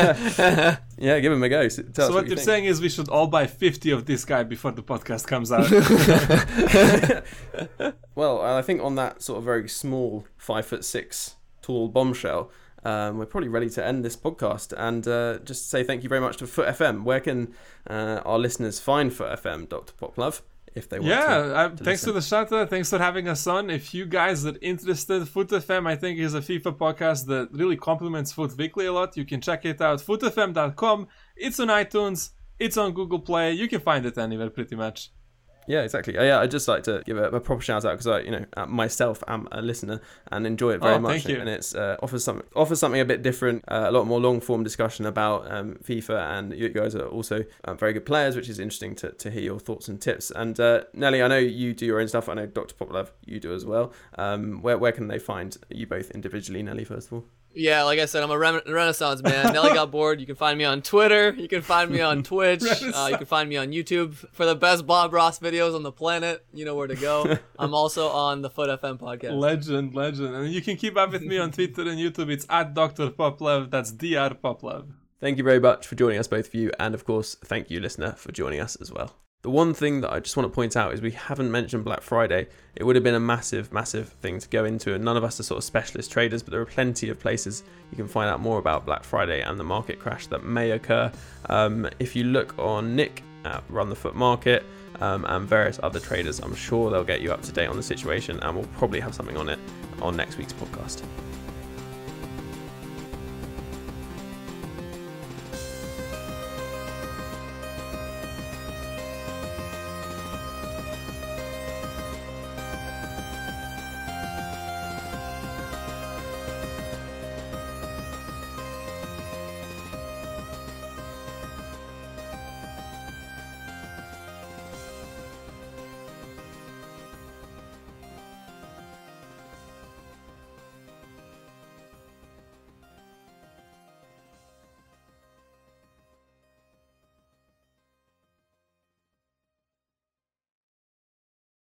Yeah, give him a go. So, tell so us what, what you you're think. saying is we should all buy fifty of this guy before the podcast comes out. Well, I think on that sort of very small five foot six tall bombshell, um, we're probably ready to end this podcast and uh, just say thank you very much to Foot F M. Where can uh, our listeners find Foot F M, Doctor Poplove, if they want yeah, to? uh, to thanks listen? to the shout out. Thanks for having us on. If you guys are interested, Foot F M, I think, is a FIFA podcast that really complements Foot Weekly a lot. You can check it out, foot f m dot com. It's on iTunes. It's on Google Play. You can find it anywhere pretty much. Yeah, exactly. Uh, yeah, I'd just like to give a, a proper shout out because I, you know, uh, myself am a listener and enjoy it very Oh, much. thank you. And it's uh, offers something offers something a bit different, uh, a lot more long form discussion about um, FIFA. And you guys are also uh, very good players, which is interesting to, to hear your thoughts and tips. And uh, Nelly, I know you do your own stuff. I know Doctor Poplove, you do as well. Um, where where can they find you both individually, Nelly? First of all. Yeah, like I said, I'm a rem- Renaissance man. Nelly got bored. You can find me on Twitter. You can find me on Twitch. Uh, you can find me on YouTube for the best Bob Ross videos on the planet. You know where to go. I'm also on the Foot F M podcast. Legend, legend. And you can keep up with me on Twitter and YouTube. It's at Doctor Poplove. That's D R Poplove. Thank you very much for joining us, both of you. And of course, thank you, listener, for joining us as well. The one thing that I just want to point out is we haven't mentioned Black Friday. It would have been a massive, massive thing to go into, and none of us are sort of specialist traders, but there are plenty of places you can find out more about Black Friday and the market crash that may occur. Um, if you look on Nick at Run the Foot Market um, and various other traders, I'm sure they'll get you up to date on the situation, and we'll probably have something on it on next week's podcast.